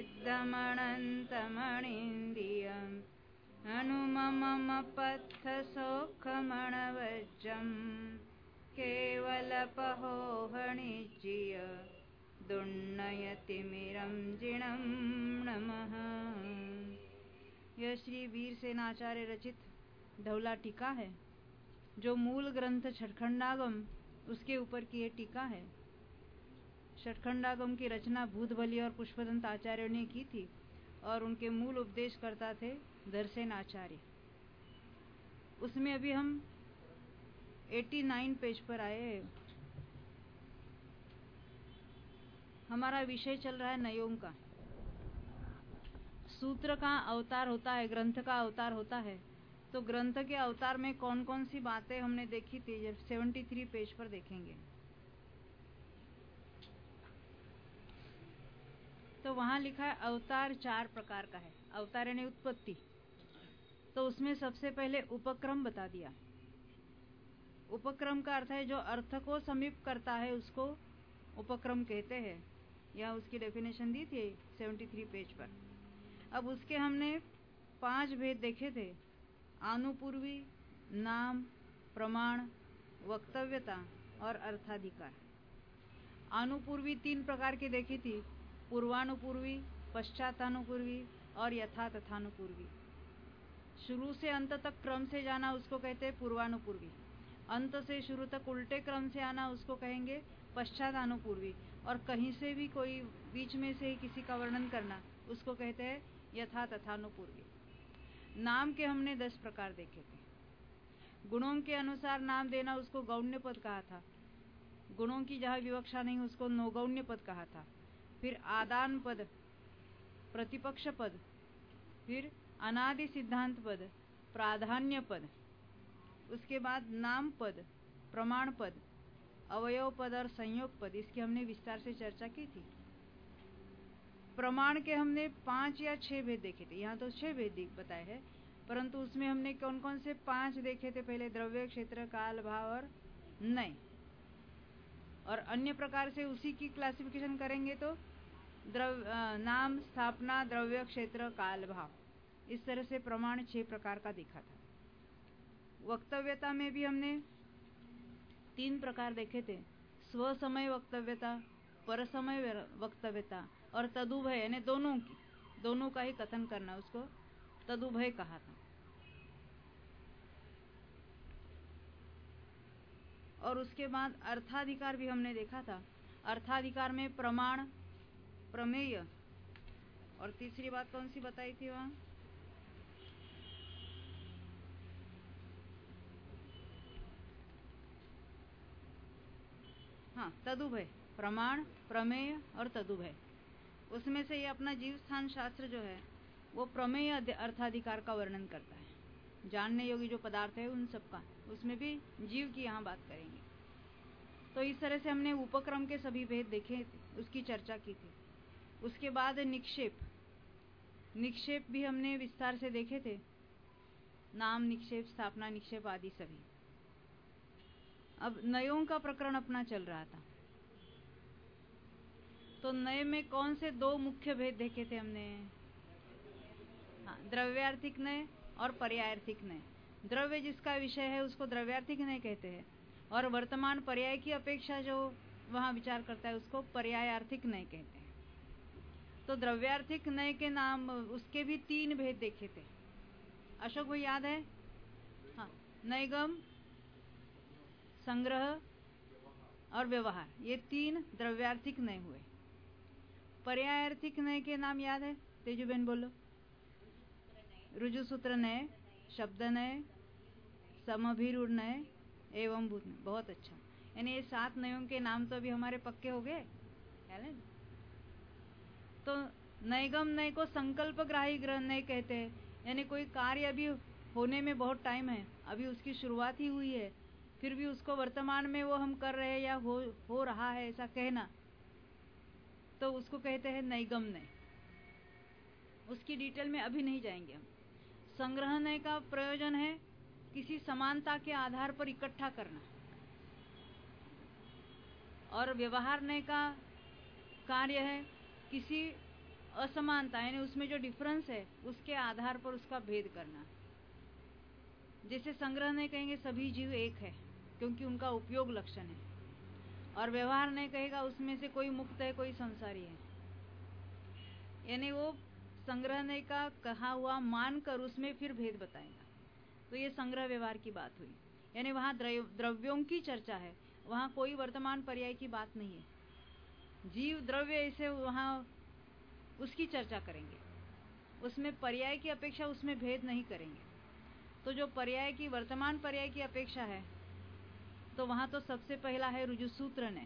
सिद्धमनन्तमणीन्द्रियम् अनुममम पत्थसौखमणवज्रम् केवलपहोहनिज्य दुन्नयतिमिरं जिणं नमः। यह श्री वीरसेनाचार्य रचित धौला टीका है, जो मूल ग्रंथ छठखंडागम उसके ऊपर की ये टीका है। छठखंडागम की रचना भूतबली और पुष्पदंत आचार्यों ने की थी और उनके मूल उपदेशकर्ता थे धरसेन आचार्य। उसमें अभी हम 89 पेज पर आए हैं। हमारा विषय चल रहा है नयों का। सूत्र का अवतार होता है, ग्रंथ का अवतार होता है, तो ग्रंथ के अवतार में कौन कौन सी बातें हमने देखी थी, जब 73 पेज पर देखेंगे तो वहां लिखा है अवतार 4 प्रकार का है। अवतार यानी उत्पत्ति। तो उसमें सबसे पहले उपक्रम बता दिया। उपक्रम का अर्थ है जो अर्थ को समीप करता है, उसको उपक्रम कहते हैं। यह उसकी डेफिनेशन दी थी 73 पेज पर। अब उसके हमने 5 भेद देखे थे: आनुपूर्वी, नाम, प्रमाण, वक्तव्यता और अर्थाधिकार। आनुपूर्वी 3 प्रकार की देखी थी: पूर्वानुपूर्वी, पश्चातानुपूर्वी और यथा तथानुपूर्वी। शुरू से अंत तक क्रम से जाना उसको कहते हैं पूर्वानुपूर्वी। अंत से शुरू तक उल्टे क्रम से आना उसको कहेंगे पश्चातानुपूर्वी। और कहीं से भी कोई बीच में से ही किसी का वर्णन करना उसको कहते हैं यथा तथानुपूर्वी। नाम के हमने 10 प्रकार देखे थे। गुणों के अनुसार नाम देना उसको गौण्य पद कहा था। गुणों की जहां विवक्षा नहीं उसको नौगौण्य पद कहा था। फिर आदान पद, प्रतिपक्ष पद, फिर अनादि सिद्धांत पद, प्राधान्य पद, उसके बाद नाम पद, प्रमाण पद, अवयव पद और संयोग पद। इसकी हमने विस्तार से चर्चा की थी। प्रमाण के हमने 5 या 6 भेद देखे थे। यहाँ तो 6 भेद बताए हैं, परंतु उसमें हमने कौन कौन से 5 देखे थे? पहले द्रव्य, क्षेत्र, काल, भाव और नय। और अन्य प्रकार से उसी की क्लासिफिकेशन करेंगे तो नाम, स्थापना, द्रव्य, क्षेत्र, काल, भाव, इस तरह से प्रमाण 6 प्रकार का देखा था। वक्तव्यता में भी हमने 3 प्रकार देखे थे: स्वसमय वक्तव्यता, परसमय वक्तव्यता और तदुभय, यानी दोनों का ही कथन करना, उसको तदुभय कहा था। और उसके बाद अर्थाधिकार भी हमने देखा था। अर्थाधिकार में प्रमाण, प्रमेय और तीसरी बात कौन सी बताई थी वहां? हाँ, तदुभय। प्रमाण, प्रमेय और तदुभय। उसमें से ये अपना जीव स्थान शास्त्र जो है वो प्रमेय अर्थाधिकार का वर्णन करता है। जानने योग्य जो पदार्थ है उन सब का, उसमें भी जीव की यहाँ बात करेंगे। तो इस तरह से हमने उपक्रम के सभी भेद देखे, उसकी चर्चा की थी। उसके बाद निक्षेप भी हमने विस्तार से देखे थे। नाम निक्षेप, स्थापना निक्षेप आदि सभी। अब नयों का प्रकरण अपना चल रहा था। तो नए में कौन से 2 मुख्य भेद देखे थे हमने? हाँ, द्रव्यार्थिक नय और पर्यायार्थिक नय। द्रव्य जिसका विषय है उसको द्रव्यार्थिक नय कहते हैं, और वर्तमान पर्याय की अपेक्षा जो वहां विचार करता है उसको पर्यायार्थिक नय कहते हैं। तो द्रव्यार्थिक नय के नाम, उसके भी 3 भेद देखे थे। अशोक भाई याद है? हाँ, नैगम, संग्रह और व्यवहार, ये 3 द्रव्यार्थिक नय हुए। पर्यायार्थिक नय के नाम याद है? तेजूबेन बोलो। रुजुसूत्र नय, शब्द नय, समभिरूढ़ नय एवं भूत नय। बहुत अच्छा। यानी ये 7 नयों के नाम तो अभी हमारे पक्के हो गए, है? तो नैगम नय को संकल्पग्राही नय कहते हैं, यानी कोई कार्य अभी होने में बहुत टाइम है, अभी उसकी शुरुआत ही हुई है, फिर भी उसको वर्तमान में वो हम कर रहे हैं या हो रहा है ऐसा कहना, तो उसको कहते हैं नैगम नय। उसकी डिटेल में अभी नहीं जाएंगे हम। संग्रह नय का प्रयोजन है किसी समानता के आधार पर इकट्ठा करना, और व्यवहार नय का कार्य है किसी असमानता यानी उसमें जो डिफरेंस है उसके आधार पर उसका भेद करना। जैसे संग्रह नहीं कहेंगे सभी जीव एक है क्योंकि उनका उपयोग लक्षण है, और व्यवहार नहीं कहेगा उसमें से कोई मुक्त है कोई संसारी है। यानी वो संग्रहने का कहा हुआ मानकर उसमें फिर भेद बताएगा। तो ये संग्रह व्यवहार की बात हुई। यानी वहां द्रव्यों की चर्चा है, वहां कोई वर्तमान पर्याय की बात नहीं है। जीव द्रव्य ऐसे वहां उसकी चर्चा करेंगे, उसमें पर्याय की अपेक्षा उसमें भेद नहीं करेंगे। तो जो पर्याय की वर्तमान पर्याय की अपेक्षा है तो वहां तो सबसे पहला है रुजुसूत्र ने।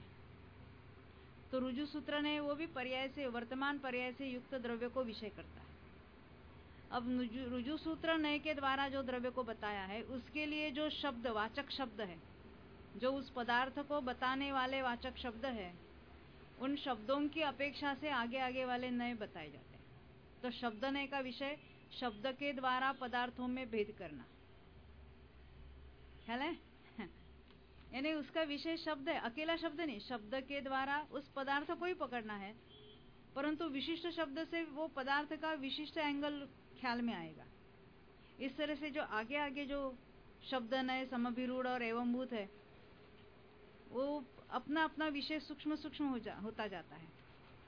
तो रुजुसूत्र ने वो भी पर्याय से वर्तमान पर्याय से युक्त द्रव्य को विषय करता है। अब रुजुसूत्र नय के द्वारा जो द्रव्य को बताया है उसके लिए जो शब्द वाचक शब्द है, जो उस पदार्थ को बताने वाले वाचक शब्द है, उन शब्दों की अपेक्षा से आगे आगे वाले नए बताए जाते हैं। तो शब्द नय का विषय शब्द के द्वारा पदार्थों में भेद करना, ख्याल है? यानी उसका विषय शब्द है, अकेला शब्द नहीं, शब्द के द्वारा उस पदार्थ को ही पकड़ना है, परंतु विशिष्ट शब्द से वो पदार्थ का विशिष्ट एंगल ख्याल में आएगा। इस तरह से जो आगे आगे जो शब्द नए समभिरूढ़ और एवंभूत है वो अपना अपना विषय सूक्ष्म सूक्ष्म होता जाता है।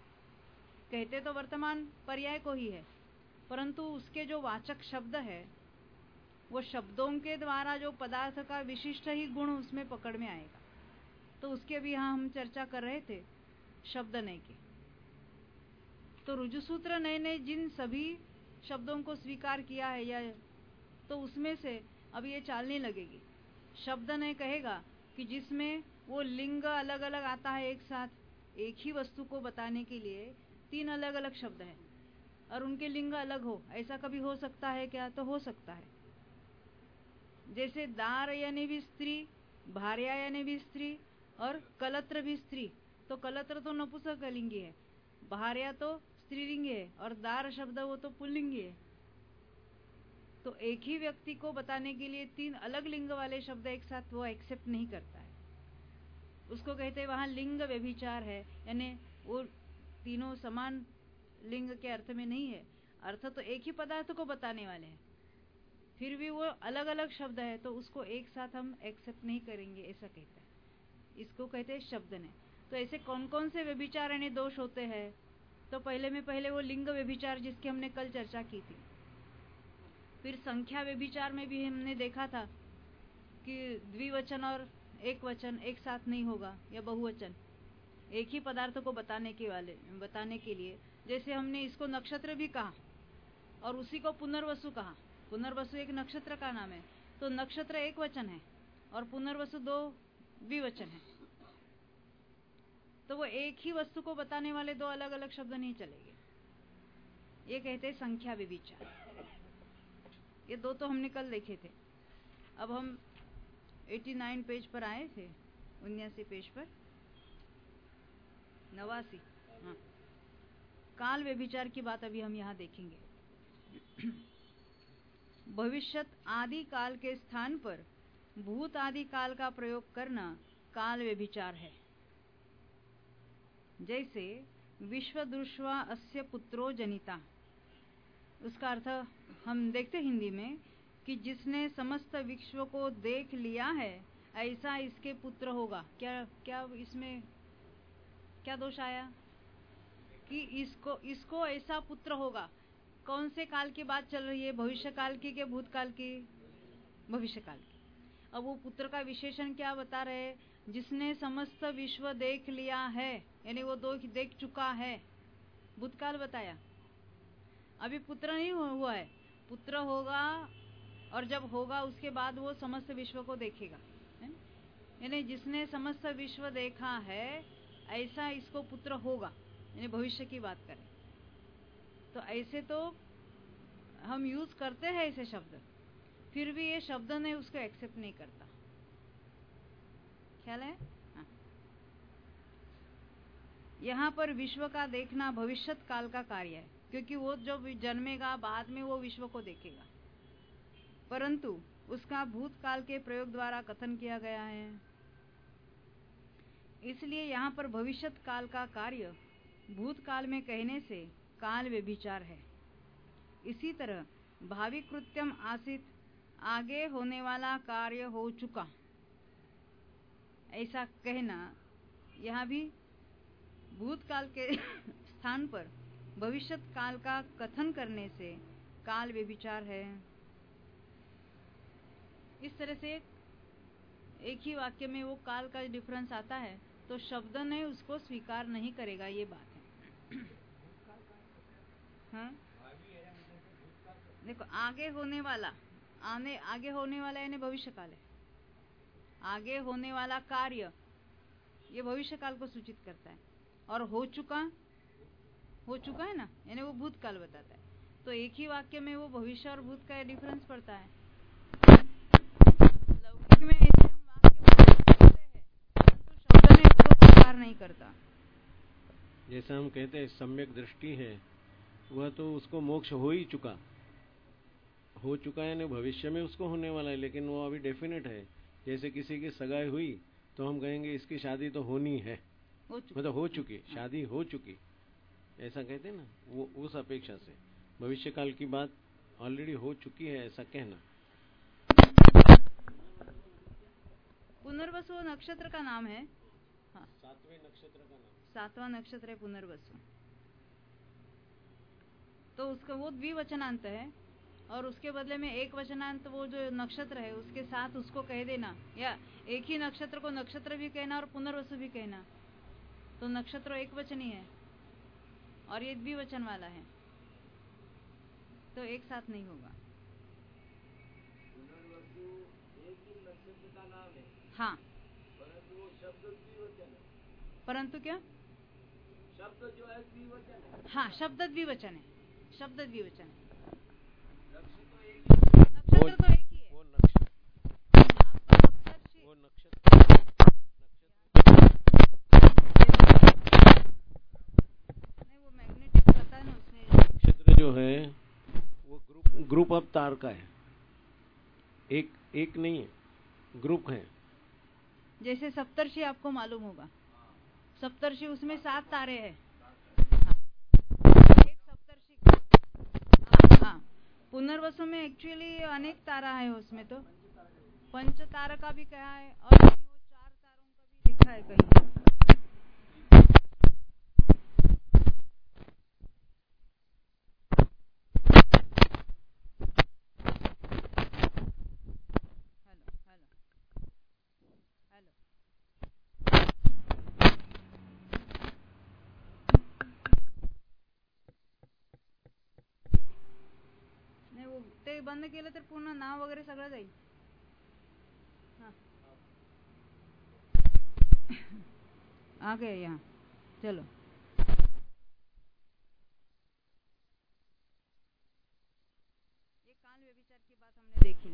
कहते तो वर्तमान पर्याय को ही है, परंतु उसके जो वाचक शब्द है वो शब्दों के द्वारा जो पदार्थ का विशिष्ट ही गुण उसमें पकड़ में आएगा। तो उसके भी यहाँ हम चर्चा कर रहे थे शब्द नय की। तो रुजुसूत्र नय ने जिन सभी शब्दों को स्वीकार किया है या तो उसमें से अब ये चालने लगेगी। शब्द नय कहेगा कि जिसमें वो लिंग अलग अलग आता है एक साथ, एक ही वस्तु को बताने के लिए 3 अलग अलग शब्द हैं और उनके लिंग अलग हो, ऐसा कभी हो सकता है क्या? तो हो सकता है। जैसे दार यानी भी स्त्री, भार्या यानी भी स्त्री और कलत्र भी स्त्री। तो कलत्र तो नपुंसकलिंगी है, भार्या तो स्त्रीलिंगी है और दार शब्द वो तो पुल्लिंगी है। तो एक ही व्यक्ति को बताने के लिए 3 अलग लिंग वाले शब्द एक साथ वो एक्सेप्ट नहीं करता है। उसको कहते हैं वहां लिंग व्यभिचार है, यानी वो तीनों समान लिंग के अर्थ में नहीं है, अर्थ तो एक ही पदार्थ को बताने वाले हैं, फिर भी वो अलग अलग शब्द है तो उसको एक साथ हम एक्सेप्ट नहीं करेंगे, ऐसा कहता है। इसको कहते हैं शब्द ने। तो ऐसे कौन कौन से व्यभिचार यानी दोष होते हैं? तो पहले वो लिंग व्यभिचार जिसकी हमने कल चर्चा की थी। फिर संख्या व्यभिचार में भी हमने देखा था कि द्विवचन और एक वचन एक साथ नहीं होगा या बहुवचन एक ही पदार्थ को बताने के लिए। जैसे हमने इसको नक्षत्र भी कहा और उसी को पुनर्वसु कहा। पुनर्वसु एक नक्षत्र का नाम है, तो नक्षत्र एक वचन है और पुनर्वसु 2 द्विवचन है। तो वो एक ही वस्तु को बताने वाले 2 अलग अलग शब्द नहीं चलेंगे। ये कहते हैं संख्या व्यभिचार। ये 2 तो हमने कल देखे थे। अब हम 89 पेज पर आए थे, 79 पेज पर 89। हाँ, काल व्यभिचार की बात अभी हम यहाँ देखेंगे। भविष्यत आदि काल के स्थान पर भूत आदि काल का प्रयोग करना काल व्यभिचार है। जैसे विश्व दृष्ट्वा अस्य पुत्रो जनिता, उसका अर्थ हम देखते हिंदी में कि जिसने समस्त विश्व को देख लिया है ऐसा इसके पुत्र होगा। क्या इसमें क्या दोष आया कि इसको ऐसा पुत्र होगा? कौन से काल की बात चल रही है? भविष्य काल की के भूतकाल की? भविष्य काल की। अब वो पुत्र का विशेषण क्या बता रहे हैं? जिसने समस्त विश्व देख लिया है, यानी वो देख चुका है। भूतकाल बताया, अभी पुत्र नहीं हुआ है, पुत्र होगा और जब होगा उसके बाद वो समस्त विश्व को देखेगा। यानी जिसने समस्त विश्व देखा है ऐसा इसको पुत्र होगा, यानी भविष्य की बात करें तो ऐसे तो हम यूज करते हैं ऐसे शब्द, फिर भी ये शब्द ने उसको एक्सेप्ट नहीं करता। ख्याल है? हाँ। यहाँ पर विश्व का देखना भविष्यत काल का कार्य है, क्योंकि वो जब जन्मेगा बाद में वो विश्व को देखेगा, परंतु उसका भूतकाल के प्रयोग द्वारा कथन किया गया है। इसलिए यहाँ पर भविष्यत काल का कार्य भूतकाल में कहने से काल व्यभिचार है। इसी तरह भावी कृत्यम आसित, आगे होने वाला कार्य हो चुका, ऐसा कहना, यहाँ भी भूतकाल के स्थान पर भविष्यत काल का कथन करने से काल व्यभिचार है। इस तरह से एक ही वाक्य में वो काल का डिफरेंस आता है, तो शब्द ने उसको स्वीकार नहीं करेगा, ये बात है। हाँ? देखो, आगे होने वाला, आगे होने वाला यानी भविष्य काल है। आगे होने वाला कार्य ये भविष्य काल को सूचित करता है, और हो चुका है ना, यानी वो भूतकाल बताता है। तो एक ही वाक्य में वो भविष्य और भूत का डिफरेंस पड़ता है। लौकिक में ऐसे हम वाक्य बोलते हैं, परंतु शब्द ने उसको स्वीकार नहीं करता। जैसा हम कहते हैं सम्यक दृष्टि है, वह तो उसको मोक्ष हो ही चुका है, यानी भविष्य में उसको होने वाला है, लेकिन वो अभी डेफिनेट है। जैसे किसी की सगाई हुई तो हम कहेंगे इसकी शादी तो होनी है, मतलब हो चुकी, शादी हो चुकी, ऐसा कहते हैं ना। वो उस अपेक्षा से भविष्य काल की बात ऑलरेडी हो चुकी है, ऐसा कहना। पुनर्वसु नक्षत्र का नाम है। हाँ, 7वें नक्षत्र का नाम, 7वां नक्षत्र है पुनर्वसु। तो उसका वो द्विवचनांत है, और उसके बदले में एक वचनांत वो जो नक्षत्र है उसके साथ उसको कह देना, या एक ही नक्षत्र को नक्षत्र भी कहना और पुनर्वसु भी कहना, तो नक्षत्र एक वचनी है और ये द्विवचन वाला है, तो एक साथ नहीं होगा। पुनर्वसु एक ही नक्षत्र का नाम है। हाँ, परंतु वो शब्द द्विवचन है। परंतु क्या? शब्द जो है द्विवचन है। हाँ, शब्द द्विवचन है, शब्द द्विवचन है। नक्षत्र तो एक ही है। वो नक्षत्र नहीं, वो मैग्नेटिक पता है ना उसमें। नक्षत्र जो है वो ग्रुप ऑफ तार का है, एक नहीं है, ग्रुप है। जैसे सप्तर्षि आपको मालूम होगा, सप्तर्षि उसमें 7 तारे हैं। एक सप्तर्षि। हाँ, पुनर्वसु में एक्चुअली अनेक तारा है, उसमें तो पंच तारा का भी कहा है, और वो 4 तारों का भी लिखा है कहीं। ते बंद केलं तर पूर्ण नाव वगैरे सगळं जाईल। आ गए यहाँ, चलो। ये काल व्यभिचार की बात हमने देखी।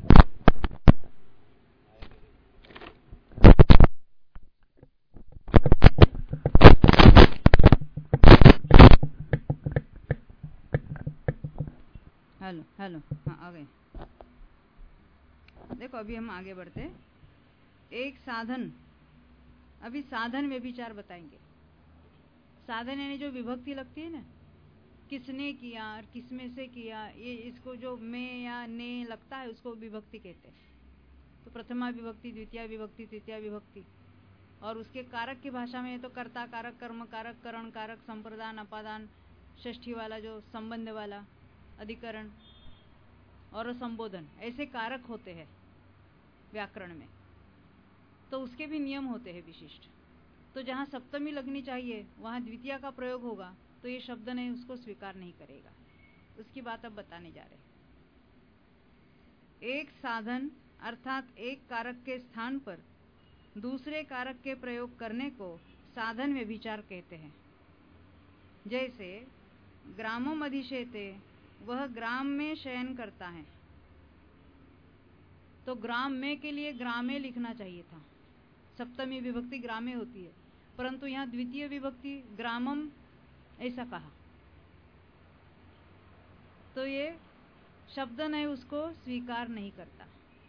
हेलो, हाँ आ गए। देखो, अभी हम आगे बढ़ते। एक साधन, अभी साधन व्यभिचार बताएंगे। साधन यानी जो विभक्ति लगती है ना, किसने किया और किसमें से किया, ये इसको जो में या ने लगता है उसको विभक्ति कहते हैं। तो प्रथमा विभक्ति, द्वितीय विभक्ति, तृतीय विभक्ति, और उसके कारक की भाषा में तो कर्ता कारक, कर्म कारक, करण कारक, संप्रदान, अपादान, षष्ठी वाला जो संबंध वाला, अधिकरण और संबोधन, ऐसे कारक होते हैं व्याकरण में। तो उसके भी नियम होते हैं विशिष्ट। तो जहाँ सप्तमी लगनी चाहिए वहाँ द्वितीय का प्रयोग होगा, तो ये शब्द ने उसको स्वीकार नहीं करेगा। उसकी बात अब बताने जा रहे हैं। एक साधन अर्थात एक कारक के स्थान पर दूसरे कारक के प्रयोग करने को साधन व्यभिचार कहते हैं। जैसे ग्रामम अधिशेते, वह ग्राम में शयन करता है, तो ग्राम में के लिए ग्रामे लिखना चाहिए था। सप्तमी विभक्ति ग्रामे होती है, परंतु यहाँ द्वितीय विभक्ति ग्रामम ऐसा कहा, तो ये शब्द ने उसको स्वीकार नहीं करता।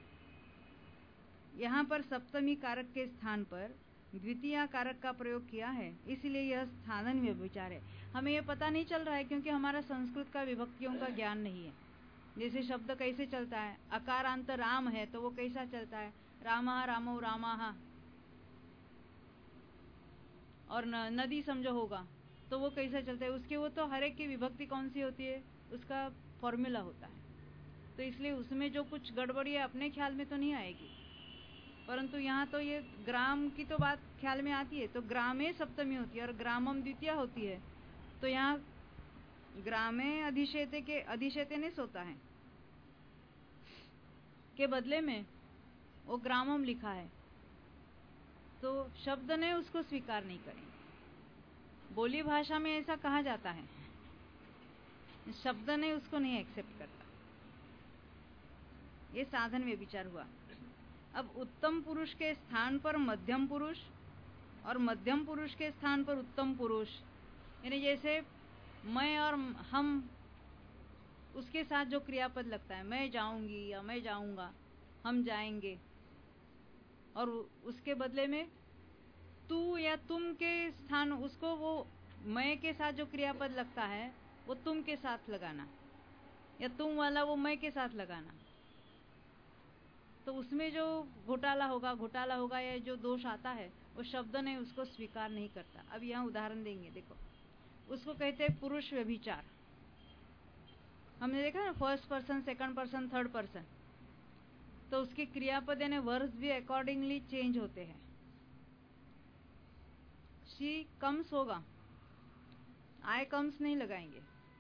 यहाँ पर सप्तमी कारक के स्थान पर द्वितीय कारक का प्रयोग किया है, इसलिए यह साधन व्यभिचार है। हमें ये पता नहीं चल रहा है क्योंकि हमारा संस्कृत का विभक्तियों का ज्ञान नहीं है। जैसे शब्द कैसे चलता है, अकारांत राम है तो वो कैसा चलता है, रामः रामो रामाः। और नदी समझो होगा तो वो कैसा चलता है, उसके वो तो हर एक की विभक्ति कौन सी होती है, उसका फॉर्मूला होता है। तो इसलिए उसमें जो कुछ गड़बड़ी है अपने ख्याल में तो नहीं आएगी, परंतु यहाँ तो ये ग्राम की तो बात ख्याल में आती है, तो ग्रामे सप्तमी होती है और ग्रामम द्वितीया होती है। तो यहाँ ग्रामे अधिशेते ने सोता है के बदले में वो ग्रामम लिखा है, तो शब्द ने उसको स्वीकार नहीं करेंगे। बोली भाषा में ऐसा कहा जाता है, शब्द ने उसको नहीं एक्सेप्ट करता। ये साधन व्यभिचार हुआ। अब उत्तम पुरुष के स्थान पर मध्यम पुरुष और मध्यम पुरुष के स्थान पर उत्तम पुरुष, यानी जैसे मैं और हम, उसके साथ जो क्रियापद लगता है, मैं जाऊंगी या मैं जाऊंगा, हम जाएंगे, और उसके बदले में तू या तुम के स्थान, उसको वो मैं के साथ जो क्रियापद लगता है वो तुम के साथ लगाना, या तुम वाला वो मैं के साथ लगाना। तो उसमें जो घोटाला होगा या जो दोष आता है वो शब्द ने उसको स्वीकार नहीं करता। अब यहाँ उदाहरण देंगे, देखो उसको कहते हैं पुरुष व्यभिचार। हमने देखा ना, first person, second person, third person, तो उसके क्रियापद यानी वर्ब्स भी अकॉर्डिंगली चेंज होते हैं। शी कम्स होगा, आई कम्स नहीं लगाएंगे,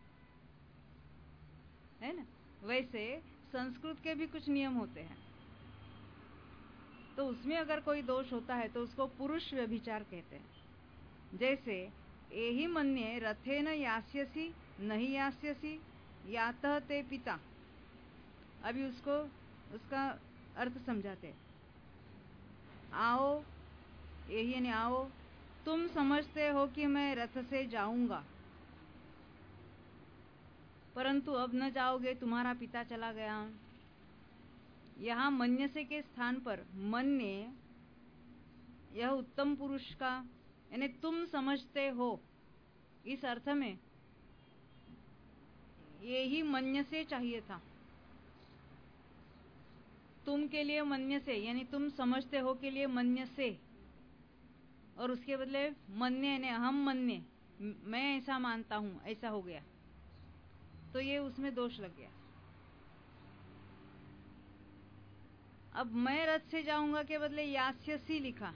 है ना। वैसे संस्कृत के भी कुछ नियम होते हैं, तो उसमें अगर कोई दोष होता है तो उसको पुरुष व्यभिचार कहते हैं। जैसे एहि मन्ये रथेन यास्यसि नहीं यास्यसि यातः ते पिता। अभी उसका अर्थ समझाते हैं। आओ, यही यानी आओ, तुम समझते हो कि मैं रथ से जाऊंगा, परंतु अब न जाओगे, तुम्हारा पिता चला गया। यहाँ मन्यसे के स्थान पर मन्ये, यह उत्तम पुरुष का, यानी तुम समझते हो, इस अर्थ में ये ही मन्यसे चाहिए था। तुम के लिए मन्यसे, यानी तुम समझते हो के लिए मन्यसे, और उसके बदले मन्य यानी हम मन्य, मैं ऐसा मानता हूं, ऐसा हो गया, तो ये उसमें दोष लग गया। अब मैं रथ से जाऊंगा के बदले यास्यसी लिखा,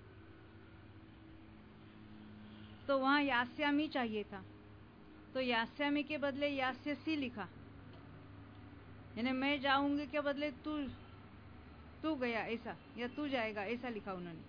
तो वहां यास्यामी चाहिए था, तो यास्यामी के बदले यास्यसी लिखा, यानी मैं जाऊंगी के बदले तू गया ऐसा, या तू जाएगा ऐसा लिखा उन्होंने।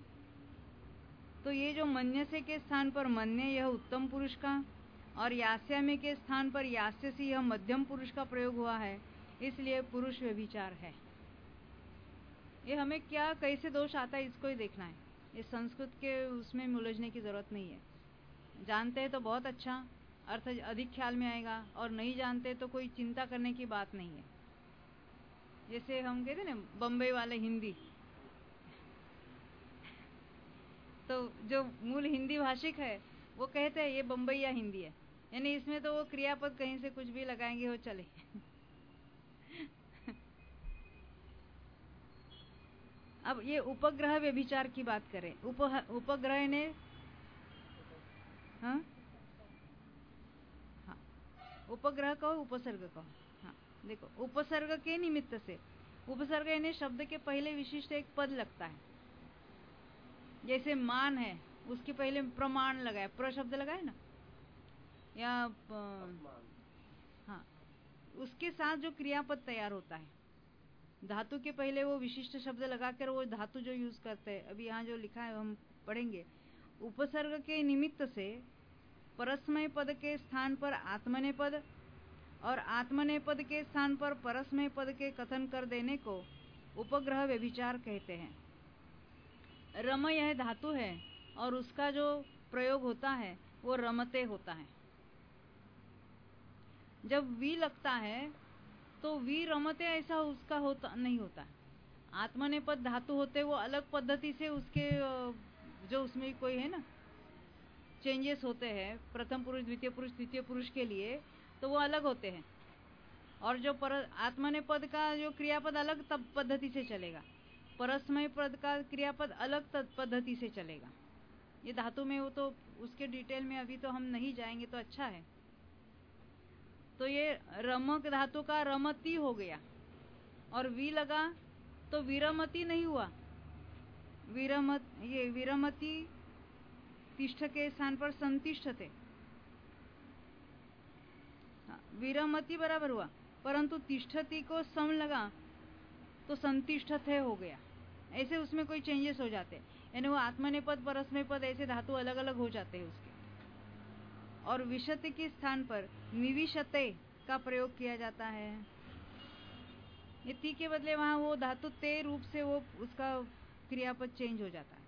तो ये जो मन्यसे के स्थान पर मन्य, यह उत्तम पुरुष का, और यास्यामी के स्थान पर यास्यसी, यह मध्यम पुरुष का प्रयोग हुआ है, इसलिए पुरुष व्यभिचार है। ये हमें क्या कैसे दोष आता है इसको ही देखना है। ये संस्कृत के उसमें उलझने की जरूरत नहीं है। जानते हैं तो बहुत अच्छा, अर्थ अधिक ख्याल में आएगा, और नहीं जानते तो कोई चिंता करने की बात नहीं है। जैसे हम कहते हैं ना, बम्बई वाले हिंदी, तो जो मूल हिंदी भाषिक है वो कहते हैं ये बम्बईया हिंदी है, यानी इसमें तो वो क्रियापद कहीं से कुछ भी लगाएंगे वो चले। अब ये उपग्रह व्यभिचार की बात करें, उपग्रह ने हाँ, उपग्रह कहो उपसर्ग कहो, हाँ देखो, उपसर्ग के निमित्त से, उपसर्ग यानी शब्द के पहले विशिष्ट एक पद लगता है। जैसे मान है, उसके पहले प्रमाण लगाए, प्र शब्द लगाए ना, या हाँ, उसके साथ जो क्रियापद तैयार होता है, धातु के पहले वो विशिष्ट शब्द लगाकर वो धातु जो यूज करते हैं, अभी यहाँ जो लिखा है हम पढ़ेंगे। उपसर्ग के निमित्त से परस्मय पद के स्थान पर आत्मनेय पद और आत्मनेय पद के स्थान पर परस्मय पद के कथन कर देने को उपग्रह व्यभिचार कहते हैं। रम यह धातु है और उसका जो प्रयोग होता है वो रमते होता है। जब वी लगता है तो वी रमते ऐसा उसका होता नहीं होता। आत्मनेपद धातु होते वो अलग पद्धति से उसके जो उसमें कोई है ना चेंजेस होते हैं प्रथम पुरुष, द्वितीय पुरुष, तृतीय पुरुष के लिए, तो वो अलग होते हैं। और जो आत्मनेपद का जो क्रियापद अलग तब पद्धति से चलेगा, परस्मय पद का क्रियापद अलग पद्धति से चलेगा। ये धातु में वो तो उसके डिटेल में अभी तो हम नहीं जाएंगे, तो अच्छा है। तो ये रमक धातु का रमती हो गया, और वी लगा तो विरमती नहीं हुआ। ये विरमती तिष्ठ के स्थान पर संतिष्ठ थे, विरमती बराबर हुआ, परंतु तिष्ठती को सम लगा तो संतिष्ठ थे हो गया। ऐसे उसमें कोई चेंजेस हो जाते, यानी वो आत्मनेपद परस्मय पद ऐसे धातु अलग अलग हो जाते हैं उसके। और विशति के स्थान पर निविशते का प्रयोग किया जाता है। ये ती के बदले वहां वो धातु ते रूप से वो उसका क्रियापद चेंज हो जाता है।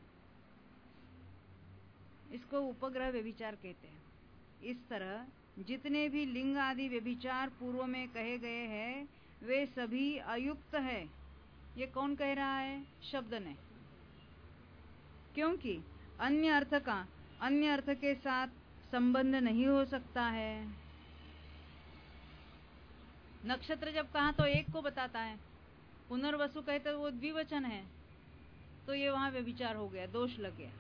इसको उपग्रह व्यभिचार कहते हैं। इस तरह जितने भी लिंग आदि व्यभिचार पूर्व में कहे गए हैं वे सभी अयुक्त है। ये कौन कह रहा है? शब्द ने। क्योंकि अन्य अर्थ का अन्य अर्थ के साथ संबंध नहीं हो सकता है। नक्षत्र जब कहा तो एक को बताता है, पुनर्वसु कहते वो द्विवचन है, तो ये वहां व्यभिचार हो गया, दोष लग गया।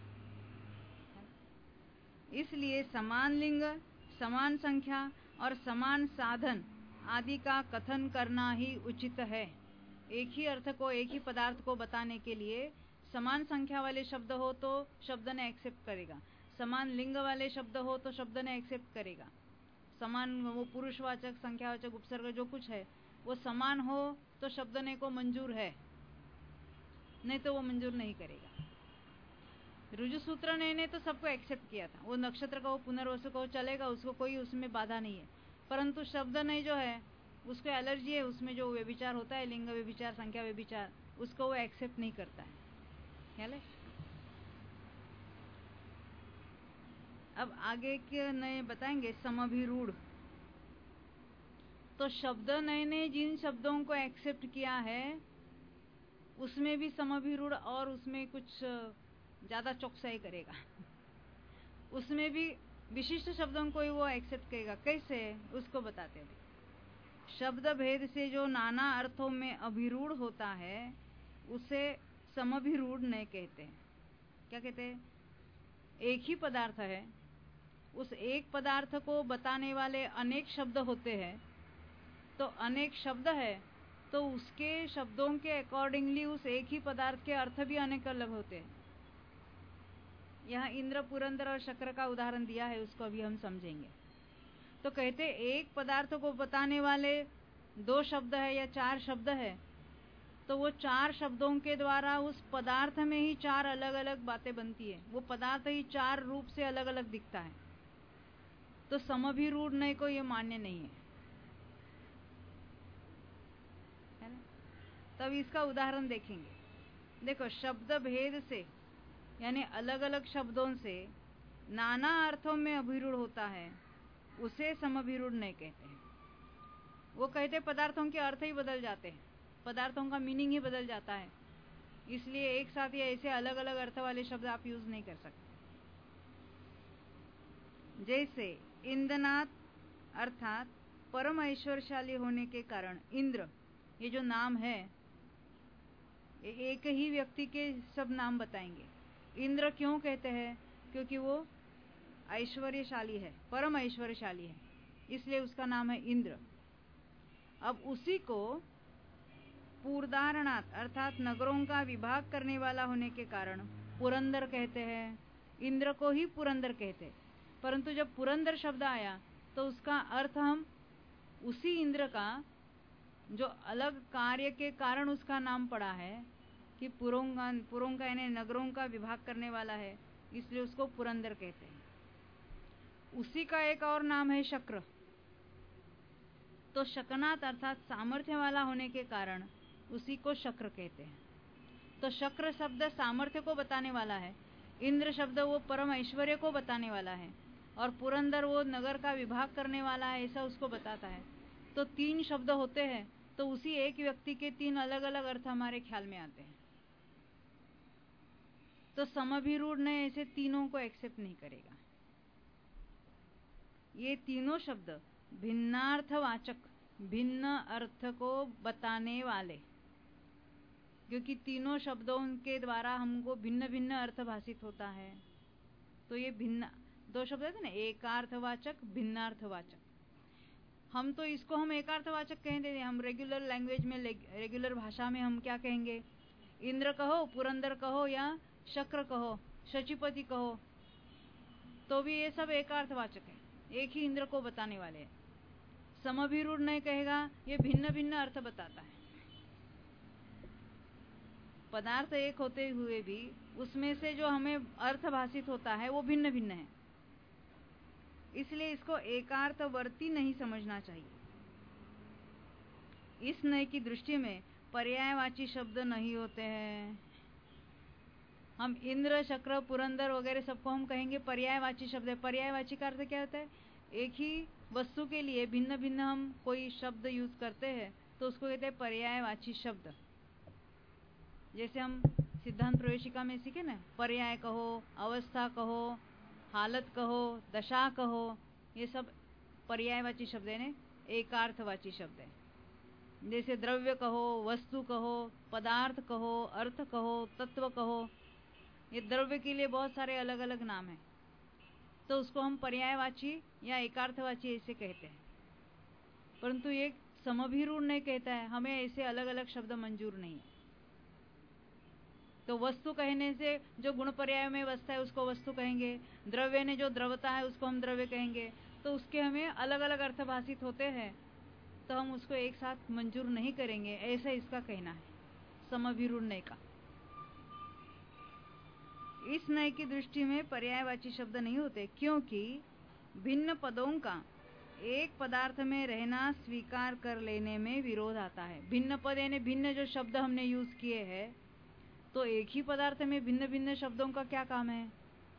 इसलिए समान लिंग, समान संख्या और समान साधन आदि का कथन करना ही उचित है। एक ही अर्थ को, एक ही पदार्थ को बताने के लिए समान संख्या वाले शब्द हो तो शब्द ने एक्सेप्ट करेगा, समान लिंग वाले शब्द हो तो शब्द ने एक्सेप्ट करेगा, समान वो पुरुषवाचक, संख्यावाचक, उपसर्ग जो कुछ है वो समान हो तो शब्द ने को मंजूर है, नहीं तो वो मंजूर नहीं करेगा। रुजुसूत्र ने तो सबको एक्सेप्ट किया था, वो नक्षत्र का, वो पुनर्वसु का, वो चलेगा, उसको कोई उसमें बाधा नहीं है। परंतु शब्द ने जो है उसको एलर्जी है, उसमें जो व्यभिचार होता है, लिंग व्यभिचार, संख्या व्यभिचार, उसको वो एक्सेप्ट नहीं करता है। ख्याल है? अब आगे के नए बताएंगे समभिरूढ़। तो शब्द नए ने जिन शब्दों को एक्सेप्ट किया है उसमें भी समभिरूढ़, और उसमें कुछ ज्यादा चौकसाई करेगा, उसमें भी विशिष्ट शब्दों को ही वो एक्सेप्ट करेगा। कैसे? उसको बताते हैं। शब्द भेद से जो नाना अर्थों में अभिरूढ़ होता है उसे समभिरूढ़ नहीं कहते हैं। क्या कहते हैं? एक ही पदार्थ है, उस एक पदार्थ को बताने वाले अनेक शब्द होते हैं, तो अनेक शब्द है तो उसके शब्दों के अकॉर्डिंगली उस एक ही पदार्थ के अर्थ भी अनेक अलग होते हैं। यहाँ इंद्र, पुरंदर और शक्र का उदाहरण दिया है, उसको अभी हम समझेंगे। तो कहते एक पदार्थ को बताने वाले दो शब्द है या चार शब्द है, तो वो चार शब्दों के द्वारा उस पदार्थ में ही चार अलग अलग बातें बनती है, वो पदार्थ ही चार रूप से अलग अलग दिखता है। तो समभिरूढ़ नहीं को ये मान्य नहीं है ना? तब इसका उदाहरण देखेंगे। देखो, शब्द भेद से यानी अलग अलग शब्दों से नाना अर्थों में अभिरूढ़ होता है, उसे समभिरूढ़ नहीं कहते हैं। वो कहते पदार्थों के अर्थ ही बदल जाते हैं, पदार्थों का मीनिंग ही बदल जाता है, इसलिए एक साथ या ऐसे अलग अलग अर्थ वाले शब्द आप यूज नहीं कर सकते। जैसे इंद्रनाथ अर्थात परम ऐश्वर्यशाली होने के कारण इंद्र, ये जो नाम है एक ही व्यक्ति के सब नाम बताएंगे। इंद्र क्यों कहते हैं? क्योंकि वो ऐश्वर्यशाली है, परम ऐश्वर्यशाली है, इसलिए उसका नाम है इंद्र। अब उसी को पूर्दारणात् अर्थात नगरों का विभाग करने वाला होने के कारण पुरंदर कहते हैं। इंद्र को ही पुरंदर कहते हैं, परंतु जब पुरंदर शब्द आया तो उसका अर्थ हम उसी इंद्र का जो अलग कार्य के कारण उसका नाम पड़ा है कि पुरों का यानी नगरों का विभाग करने वाला है, इसलिए उसको पुरंदर कहते हैं। उसी का एक और नाम है शक्र। तो शकनाथ अर्थात सामर्थ्य वाला होने के कारण उसी को शक्र कहते हैं। तो शक्र शब्द सामर्थ्य को बताने वाला है, इंद्र शब्द वो परम ऐश्वर्य को बताने वाला है, और पुरंदर वो नगर का विभाग करने वाला है, ऐसा उसको बताता है। तो तीन शब्द होते हैं, तो उसी एक व्यक्ति के तीन अलग अलग अर्थ हमारे ख्याल में आते हैं। तो समभिरूढ़ ने ऐसे तीनों को एक्सेप्ट नहीं करेगा। ये तीनों शब्द भिन्नार्थवाचक, भिन्न अर्थ को बताने वाले, क्योंकि तीनों शब्दों के द्वारा हमको भिन्न भिन्न अर्थ भाषित होता है। तो ये भिन्न दो शब्द है ना, एकार्थवाचक, भिन्नार्थवाचक। हम तो इसको हम एकार्थवाचक कह देते हैं। हम रेगुलर लैंग्वेज में, रेगुलर भाषा में हम क्या कहेंगे? इंद्र कहो, पुरंदर कहो, या शक्र कहो, शचीपति कहो, तो भी ये सब एकार्थवाचक है, एक ही इंद्र को बताने वाले हैं। समभिरूढ़ नहीं कहेगा, ये भिन्न भिन्न अर्थ बताता है। पदार्थ एक होते हुए भी उसमें से जो हमें अर्थ भाषित होता है वो भिन्न भिन्न है, इसलिए इसको एकार्थवर्ती नहीं समझना चाहिए। इस नय की दृष्टि में पर्यायवाची शब्द नहीं होते हैं। हम इंद्र, शक्र, पुरंदर वगैरह सबको हम कहेंगे पर्यायवाची शब्द है। पर्यायवाची का अर्थ क्या होता है? एक ही वस्तु के लिए भिन्न भिन्न हम कोई शब्द यूज करते हैं तो उसको कहते हैं पर्यायवाची शब्द। जैसे हम सिद्धांत प्रवेशिका में सीखे ना, पर्याय कहो, अवस्था कहो, हालत कहो, दशा कहो, ये सब पर्यायवाची शब्द है ना, एकार्थवाची शब्द है। जैसे द्रव्य कहो, वस्तु कहो, पदार्थ कहो, अर्थ कहो, तत्व कहो, ये द्रव्य के लिए बहुत सारे अलग अलग नाम हैं, तो उसको हम पर्यायवाची या एकार्थवाची ऐसे कहते हैं। परंतु ये समभिरूढ़ नहीं कहता है, हमें ऐसे अलग अलग शब्द मंजूर नहीं है। तो वस्तु कहने से जो गुण पर्याय में वस्तु है उसको वस्तु कहेंगे, द्रव्य ने जो द्रवता है उसको हम द्रव्य कहेंगे, तो उसके हमें अलग अलग अर्थ भाषित होते हैं, तो हम उसको एक साथ मंजूर नहीं करेंगे, ऐसा इसका कहना है समभिरूढ़ नय का। इस नय की दृष्टि में पर्यायवाची शब्द नहीं होते, क्योंकि भिन्न पदों का एक पदार्थ में रहना स्वीकार कर लेने में विरोध आता है। भिन्न पद यानी भिन्न जो शब्द हमने यूज किए हैं, तो एक ही पदार्थ में भिन्न भिन्न शब्दों का क्या काम है?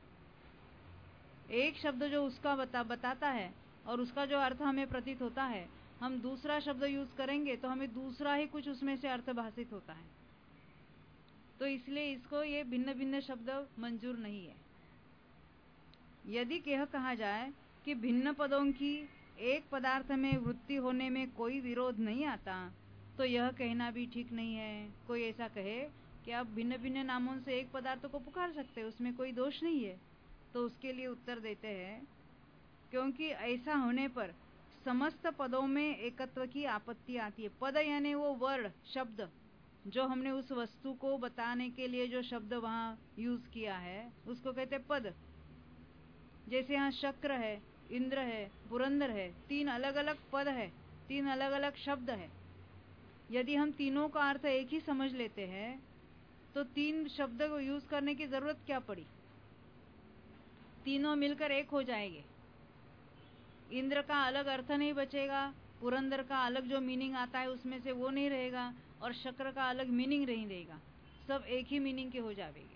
एक शब्द जो उसका बताता है और उसका जो अर्थ हमें प्रतीत होता है, हम दूसरा शब्द यूज करेंगे तो हमें दूसरा ही कुछ उसमें से अर्थ भाषित होता है। तो इसलिए इसको ये भिन्न भिन्न शब्द मंजूर नहीं है। यदि यह कहा जाए कि भिन्न पदों की एक पदार्थ में वृत्ति होने में कोई विरोध नहीं आता, तो यह कहना भी ठीक नहीं है। कोई ऐसा कहे कि आप भिन्न भिन्न नामों से एक पदार्थ को पुकार सकते हैं, उसमें कोई दोष नहीं है, तो उसके लिए उत्तर देते हैं क्योंकि ऐसा होने पर समस्त पदों में एकत्व की आपत्ति आती है। पद यानी वो वर्ड, शब्द, जो हमने उस वस्तु को बताने के लिए जो शब्द वहां यूज किया है उसको कहते हैं पद। जैसे यहाँ शक्र है, इंद्र है, पुरंदर है, तीन अलग अलग पद है, तीन अलग अलग शब्द है। यदि हम तीनों का अर्थ एक ही समझ लेते हैं तो तीन शब्द को यूज करने की जरूरत क्या पड़ी? तीनों मिलकर एक हो जाएंगे। इंद्र का अलग अर्थ नहीं बचेगा, पुरंदर का अलग जो मीनिंग आता है उसमें से वो नहीं रहेगा, और शक्र का अलग मीनिंग नहीं रहेगा, सब एक ही मीनिंग के हो जाएंगे।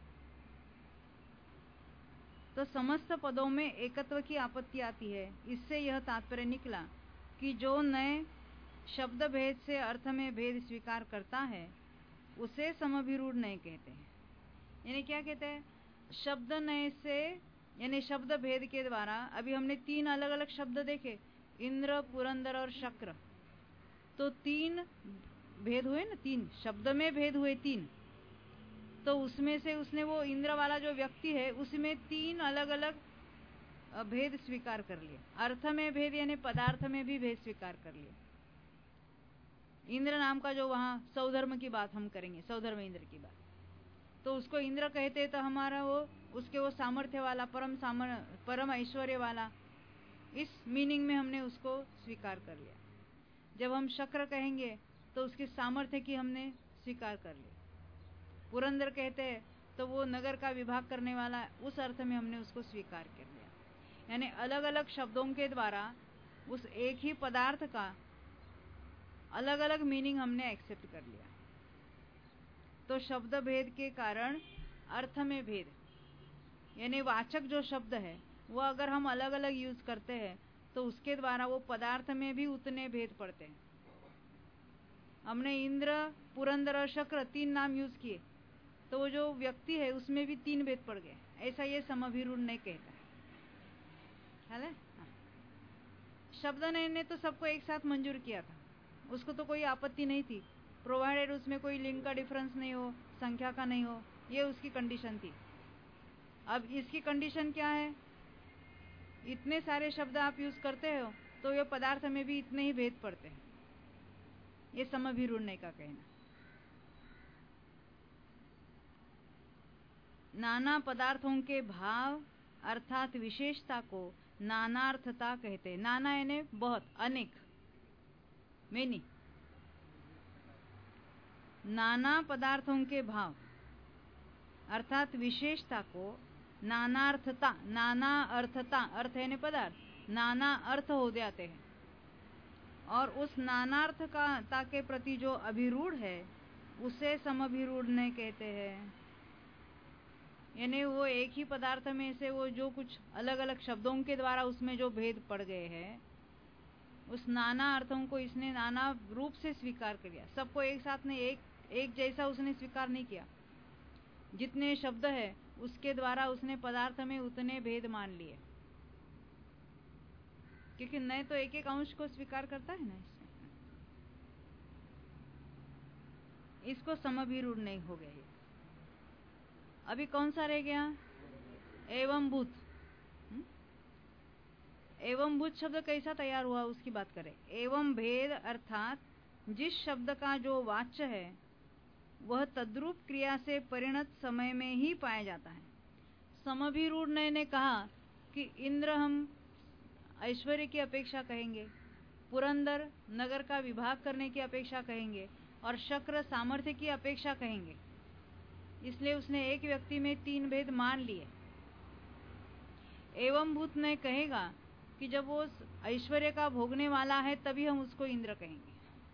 तो समस्त पदों में एकत्व की आपत्ति आती है। इससे यह तात्पर्य निकला कि जो नए शब्द भेद से अर्थ में भेद स्वीकार करता है उसे समभिरूढ़ नय कहते हैं। यानी क्या कहते हैं? शब्द नय से यानी शब्द भेद के द्वारा, अभी हमने तीन अलग अलग शब्द देखे, इंद्र, पुरंदर और शक्र, तो तीन भेद हुए ना, तीन शब्द में भेद हुए तीन, तो उसमें से उसने वो इंद्र वाला जो व्यक्ति है उसमें तीन अलग अलग भेद स्वीकार कर लिए। अर्थ में भेद यानी पदार्थ में भी भेद स्वीकार कर लिए। इंद्र नाम का जो वहां सौधर्म की बात हम करेंगे, सौधर्म इंद्र की बात, तो उसको इंद्र कहते तो हमारा वो उसके वो सामर्थ्य वाला, परम ऐश्वर्य वाला, इस मीनिंग में हमने उसको स्वीकार कर लिया। जब हम शक्र कहेंगे तो उसके सामर्थ्य की हमने स्वीकार कर लिया। पुरंदर कहते हैं तो वो नगर का विभाग करने वाला, उस अर्थ में हमने उसको स्वीकार कर लिया। यानी अलग अलग शब्दों के द्वारा उस एक ही पदार्थ का अलग अलग मीनिंग हमने एक्सेप्ट कर लिया। तो शब्द भेद के कारण अर्थ में भेद, यानी वाचक जो शब्द है वो अगर हम अलग अलग यूज करते हैं तो उसके द्वारा वो पदार्थ में भी उतने भेद पड़ते हैं। हमने इंद्र, पुरंदर और शक्र तीन नाम यूज किए तो वो जो व्यक्ति है उसमें भी तीन भेद पड़ गए। ऐसा ये समभिरूढ़ नहीं कहता है। ख्याल है? हाँ। शब्दनय ने तो सबको एक साथ मंजूर किया था, उसको तो कोई आपत्ति नहीं थी, प्रोवाइडेड उसमें कोई लिंग का डिफरेंस नहीं हो, संख्या का नहीं हो, ये उसकी कंडीशन थी। अब इसकी कंडीशन क्या है, इतने सारे शब्द आप यूज करते हो तो ये पदार्थ में भी इतने ही भेद पड़ते हैं, ये समभिरूढ़ का कहना। नाना पदार्थों के भाव अर्थात विशेषता को नानार्थता कहते हैं। नाना यानी बहुत, अनेक, मेनी। नाना पदार्थों के भाव अर्थात विशेषता को नानार्थता, नाना अर्थता, अर्थ यानी पदार्थ, नाना अर्थ हो जाते हैं, और उस नानार्थता के प्रति जो अभिरूढ़ है उसे समभिरूढ़ कहते हैं। यानी वो एक ही पदार्थ में से वो जो कुछ अलग अलग शब्दों के द्वारा उसमें जो भेद पड़ गए हैं, उस नाना अर्थों को इसने नाना रूप से स्वीकार कर लिया। सबको एक साथ ने एक जैसा उसने स्वीकार नहीं किया। जितने शब्द है उसके द्वारा उसने पदार्थ में उतने भेद मान लिए, क्योंकि न तो एक एक अंश को स्वीकार करता है ना, इसको समभिरूढ़ नहीं हो गया। अभी कौन सा रह गया, एवं भूत। एवं भूत शब्द कैसा तैयार हुआ उसकी बात करें। एवं भेद अर्थात जिस शब्द का जो वाच्य है वह तद्रूप क्रिया से परिणत समय में ही पाया जाता है। समभिरूढ़ ने कहा कि इंद्र हम ऐश्वर्य की अपेक्षा कहेंगे, पुरंदर नगर का विभाग करने की अपेक्षा कहेंगे, और शक्र सामर्थ्य की अपेक्षा कहेंगे। इसलिए उसने एक व्यक्ति में तीन भेद मान लिए। एवं भूत ने कहेगा कि जब वो ऐश्वर्य का भोगने वाला है तभी हम उसको इंद्र कहेंगे,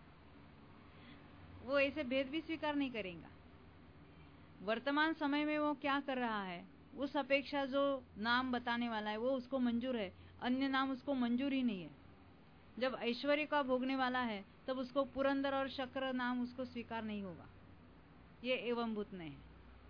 वो ऐसे भेद भी स्वीकार नहीं करेगा। वर्तमान समय में वो क्या कर रहा है, उस अपेक्षा जो नाम बताने वाला है वो उसको मंजूर है, अन्य नाम उसको मंजूर ही नहीं है। जब ऐश्वर्य का भोगने वाला है तब उसको पुरंदर और शक्र नाम उसको स्वीकार नहीं होगा। ये एवं भूत ने है।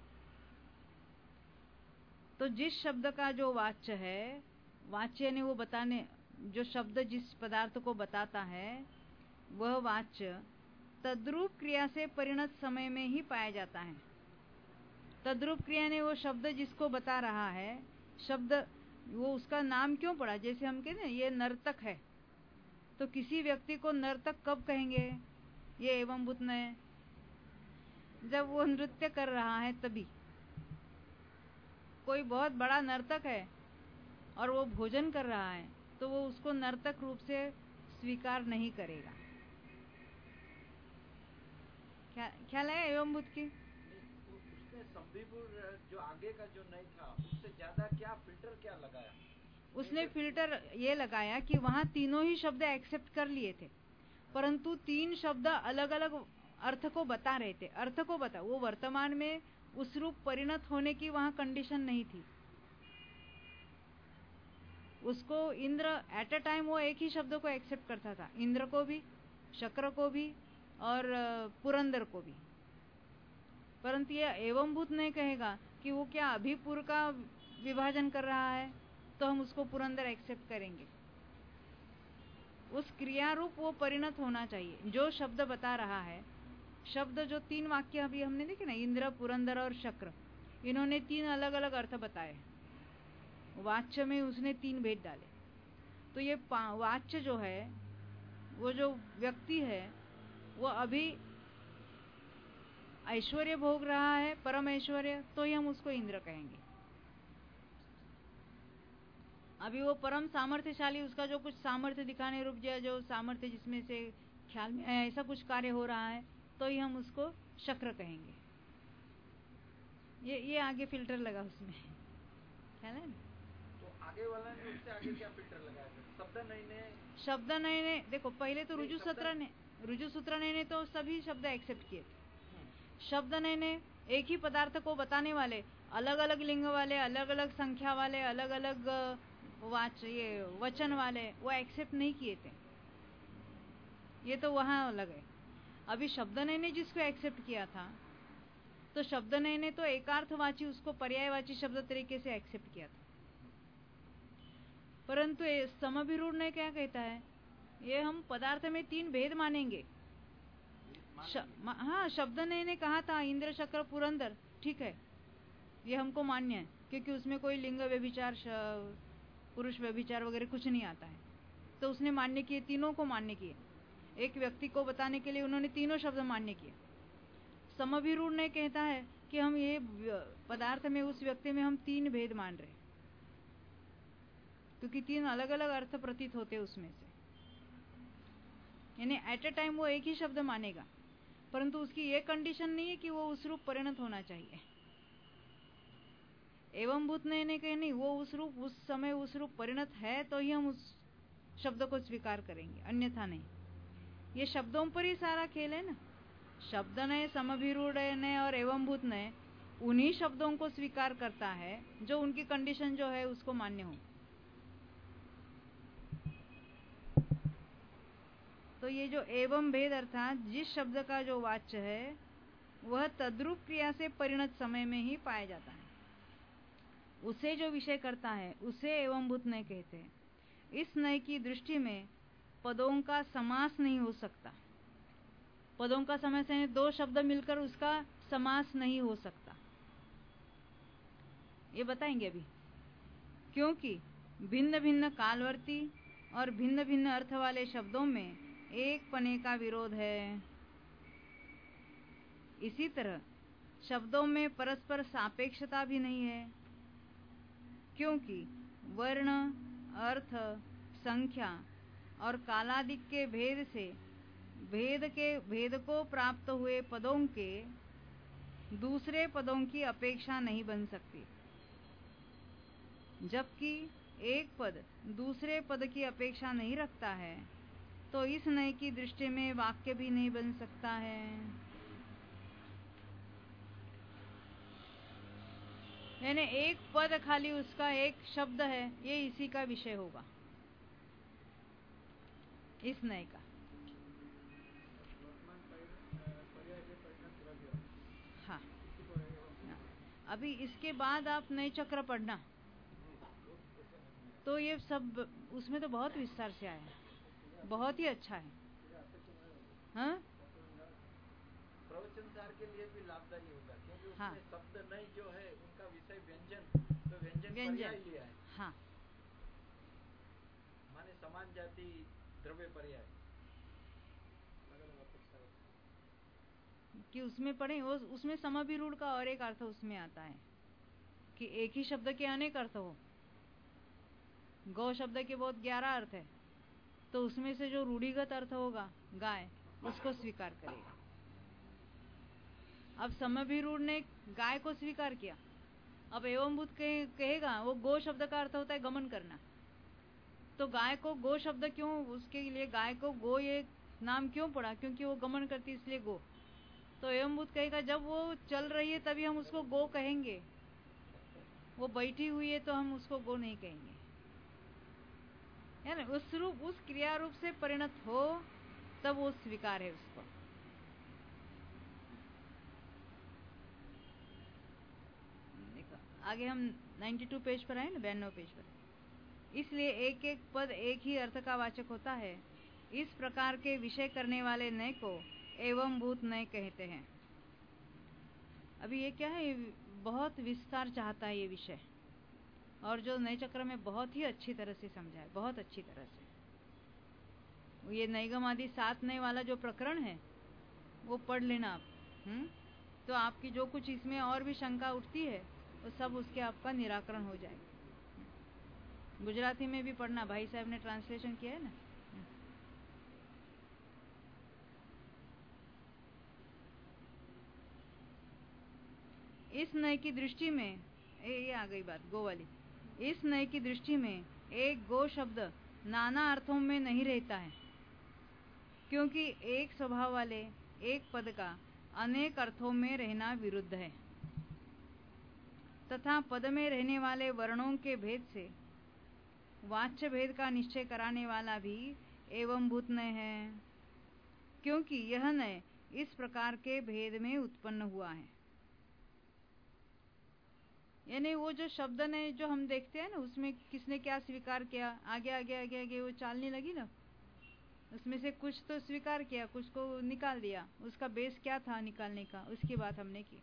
तो जिस शब्द का जो वाच्य है, वाच्य ने वो बताने, जो शब्द जिस पदार्थ को बताता है वह वाच्य तद्रूप क्रिया से परिणत समय में ही पाया जाता है। तद्रूप क्रिया ने वो शब्द जिसको बता रहा है, शब्द वो उसका नाम क्यों पड़ा। जैसे हम कहते हैं ये नर्तक है, तो किसी व्यक्ति को नर्तक कब कहेंगे, ये एवं भूत ने, जब वो नृत्य कर रहा है तभी। कोई बहुत बड़ा नर्तक है और वो भोजन कर रहा है तो वो उसको नर्तक रूप से स्वीकार नहीं करेगा। ख्याल है एवं भूत की। उसने समभिरूढ़ जो आगे का जो नहीं था उससे ज्यादा क्या फिल्टर क्या लगाया, उसने फिल्टर ये लगाया कि वहां तीनों ही शब्द एक्सेप्ट कर लिए थे, परंतु तीन शब्द अलग अलग अर्थ को बता रहे थे। अर्थ को बता, वो वर्तमान में उस रूप परिणत होने की वहां कंडीशन नहीं थी। उसको इंद्र एट अ टाइम वो एक ही शब्द को एक्सेप्ट करता था, इंद्र को भी, शक्र को भी और पुरंदर को भी। परंतु यह एवं भूत नहीं कहेगा कि वो क्या अभी पुर का विभाजन कर रहा है तो हम उसको पुरंदर एक्सेप्ट करेंगे। उस क्रिया रूप वो परिणत होना चाहिए। जो शब्द बता रहा है, शब्द जो तीन वाक्य अभी हमने देखे ना, इंद्र, पुरंदर और शक्र, इन्होंने तीन अलग अलग अर्थ बताए। वाच्य में उसने तीन भेद डाले। तो ये वाच्य जो है, वो जो व्यक्ति है वो अभी ऐश्वर्य भोग रहा है, परम ऐश्वर्य, तो ही हम उसको इंद्र कहेंगे। अभी वो परम सामर्थ्यशाली, उसका जो कुछ सामर्थ्य दिखाने रूप जो सामर्थ्य जिसमें से ख्याल में ऐसा कुछ कार्य हो रहा है तो ही हम उसको शक्र कहेंगे। ये आगे फिल्टर लगा उसमें, ख्याल है ना। तो आगे वाला ने उससे आगे क्या फिल्टर लगाया? शब्द नए ने देखो, पहले तो रुजु सूत्र ने तो सभी शब्द एक्सेप्ट किए थे। शब्द ने एक ही पदार्थ को बताने वाले, अलग अलग लिंग वाले, अलग अलग संख्या वाले, अलग अलग वचन वाले, वो एक्सेप्ट नहीं किए थे। ये तो वहां अलग है। अभी शब्द ने जिसको एक्सेप्ट किया था, तो शब्द ने तो एकार्थवाची, उसको पर्यायवाची शब्द तरीके से एक्सेप्ट किया था। परंतु समभिरूढ़ ने क्या कहता है, ये हम पदार्थ में 3 भेद मानेंगे। हाँ, शब्द ने कहा था इंद्र चक्र पुरंदर, ठीक है, ये हमको मान्य है, क्योंकि उसमें कोई लिंग व्यभिचार, पुरुष व्यभिचार वगैरह कुछ नहीं आता है, तो उसने मान्य किए, तीनों को मान्य किए। एक व्यक्ति को बताने के लिए उन्होंने तीनों शब्द मान्य किए। समभिरूढ़ ने कहता है कि हम ये पदार्थ में, उस व्यक्ति में हम 3 भेद मान रहे, क्योंकि 3 अलग अलग अर्थ प्रतीत होते उसमें से, यानी एट ए टाइम वो एक ही शब्द मानेगा, परंतु उसकी ये कंडीशन नहीं है कि वो उस रूप परिणत होना चाहिए। एवं भूत ने कहे नहीं, वो उस रूप, उस समय उस रूप परिणत है तो ही हम उस शब्द को स्वीकार करेंगे, अन्यथा नहीं। ये शब्दों पर ही सारा खेल है ना। शब्द ने, समभिरूढ़ ने और एवं भूत ने उन्हीं शब्दों को स्वीकार करता है जो उनकी कंडीशन जो है उसको मान्य हो। तो ये जो एवं भेद अर्थात जिस शब्द का जो वाच्य है वह तद्रूप क्रिया से परिणत समय में ही पाया जाता है, उसे जो विषय करता है उसे एवं भूत नय कहते हैं। इस नय की दृष्टि में पदों का समास नहीं हो सकता। पदों का समास है 2 शब्द मिलकर उसका समास नहीं हो सकता, ये बताएंगे अभी। क्योंकि भिन्न भिन्न कालवर्ती और भिन्न भिन्न अर्थ वाले शब्दों में एक पने का विरोध है। इसी तरह शब्दों में परस्पर सापेक्षता भी नहीं है, क्योंकि वर्ण, अर्थ, संख्या और कालादिक के भेद से भेद को प्राप्त हुए पदों के दूसरे पदों की अपेक्षा नहीं बन सकती, जबकि एक पद दूसरे पद की अपेक्षा नहीं रखता है, तो इस नय की दृष्टि में वाक्य भी नहीं बन सकता है। यानी एक पद खाली उसका एक शब्द है, ये इसी का विषय होगा, इस नय का। हाँ, अभी इसके बाद आप नय चक्र पढ़ना, तो ये सब उसमें तो बहुत विस्तार से आया है, बहुत ही अच्छा है। हाँ, प्रवचनकार के लिए भी लाभदायी होगा, क्योंकि उसमें हाँ, शब्द नहीं जो है उनका विषय व्यंजन, तो व्यंजन पर्याय लिया है। हाँ, माने समान जाति द्रव्य पर्याय कि उसमें पढ़े, उसमें समभिरूढ़ का और एक अर्थ उसमें आता है कि एक ही शब्द के अनेक अर्थ हो। गौ शब्द के बहुत 11 अर्थ है, तो उसमें से जो रूढ़िगत अर्थ होगा गाय, उसको स्वीकार करेगा। अब समभिरूढ़ ने गाय को स्वीकार किया, अब एवं भूत कहेगा वो गो शब्द का अर्थ होता है गमन करना, तो गाय को गो शब्द क्यों, उसके लिए गाय को गो ये नाम क्यों पड़ा, क्योंकि वो गमन करती इसलिए गो। तो एवं भूत कहेगा जब वो चल रही है तभी हम उसको गो कहेंगे, वो बैठी हुई है तो हम उसको गो नहीं कहेंगे। है ना, उस रूप, उस क्रिया रूप से परिणत हो तब वो स्वीकार है उसको। देखो आगे हम 92 पेज पर आए ना, 92 पेज पर। इसलिए एक एक पद एक ही अर्थ का वाचक होता है। इस प्रकार के विषय करने वाले नय को एवं भूत नय कहते हैं। अभी ये क्या है, बहुत विस्तार चाहता है ये विषय, और जो नय चक्र में बहुत ही अच्छी तरह से समझा है, बहुत अच्छी तरह से। ये नैगम आदि 7 नय वाला जो प्रकरण है वो पढ़ लेना आप। तो आपकी जो कुछ इसमें और भी शंका उठती है वो सब उसके आपका निराकरण हो जाएगा। गुजराती में भी पढ़ना, भाई साहब ने ट्रांसलेशन किया है ना। इस नय की दृष्टि में, ये आ गई बात गो वाली। इस नय की दृष्टि में एक गो शब्द नाना अर्थों में नहीं रहता है, क्योंकि एक स्वभाव वाले एक पद का अनेक अर्थों में रहना विरुद्ध है, तथा पद में रहने वाले वर्णों के भेद से वाच्य भेद का निश्चय कराने वाला भी एवं भूत नय है, क्योंकि यह नय इस प्रकार के भेद में उत्पन्न हुआ है। यानी वो जो शब्द ने जो हम देखते हैं ना, उसमें किसने क्या स्वीकार किया, आगे आगे आगे आगे वो चालने लगी ना, उसमें से कुछ तो स्वीकार किया, कुछ को निकाल दिया। उसका बेस क्या था निकालने का, उसकी बात हमने की।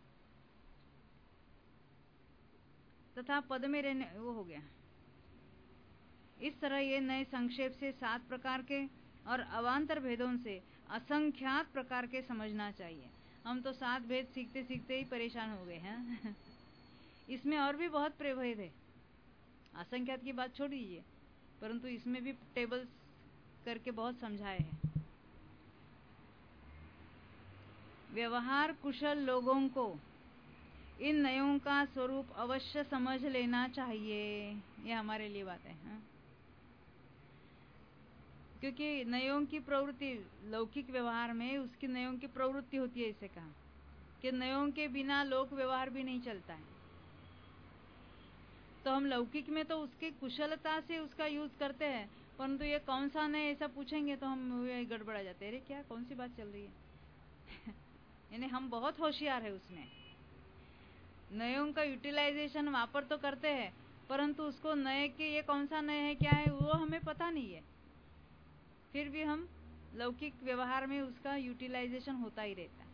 तथा पद में रहने वो हो गया। इस तरह ये नए संक्षेप से 7 प्रकार के और अवान्तर भेदों से असंख्यात प्रकार के समझना चाहिए। हम तो 7 भेद सीखते सीखते ही परेशान हो गए हैं। इसमें और भी बहुत प्रभेद है, असंख्यात की बात छोड़ दीजिए, परंतु इसमें भी टेबल्स करके बहुत समझाए हैं। व्यवहार कुशल लोगों को इन नयों का स्वरूप अवश्य समझ लेना चाहिए। ये हमारे लिए बात है, हाँ? क्योंकि नयों की प्रवृत्ति लौकिक व्यवहार में उसकी नयों की प्रवृत्ति होती है। इसे कहा कि नयों के बिना लोक व्यवहार भी नहीं चलता है। तो हम लौकिक में तो उसकी कुशलता से उसका यूज करते हैं, परंतु ये कौन सा नय ऐसा पूछेंगे तो हम गड़बड़ा जाते हैं। अरे क्या कौन सी बात चल रही है? यानी हम बहुत होशियार है उसमें। नयों का यूटिलाइजेशन वापर तो करते हैं, परंतु उसको नए के ये कौन सा नय है क्या है वो हमें पता नहीं है। फिर भी हम लौकिक व्यवहार में उसका यूटिलाइजेशन होता ही रहता है।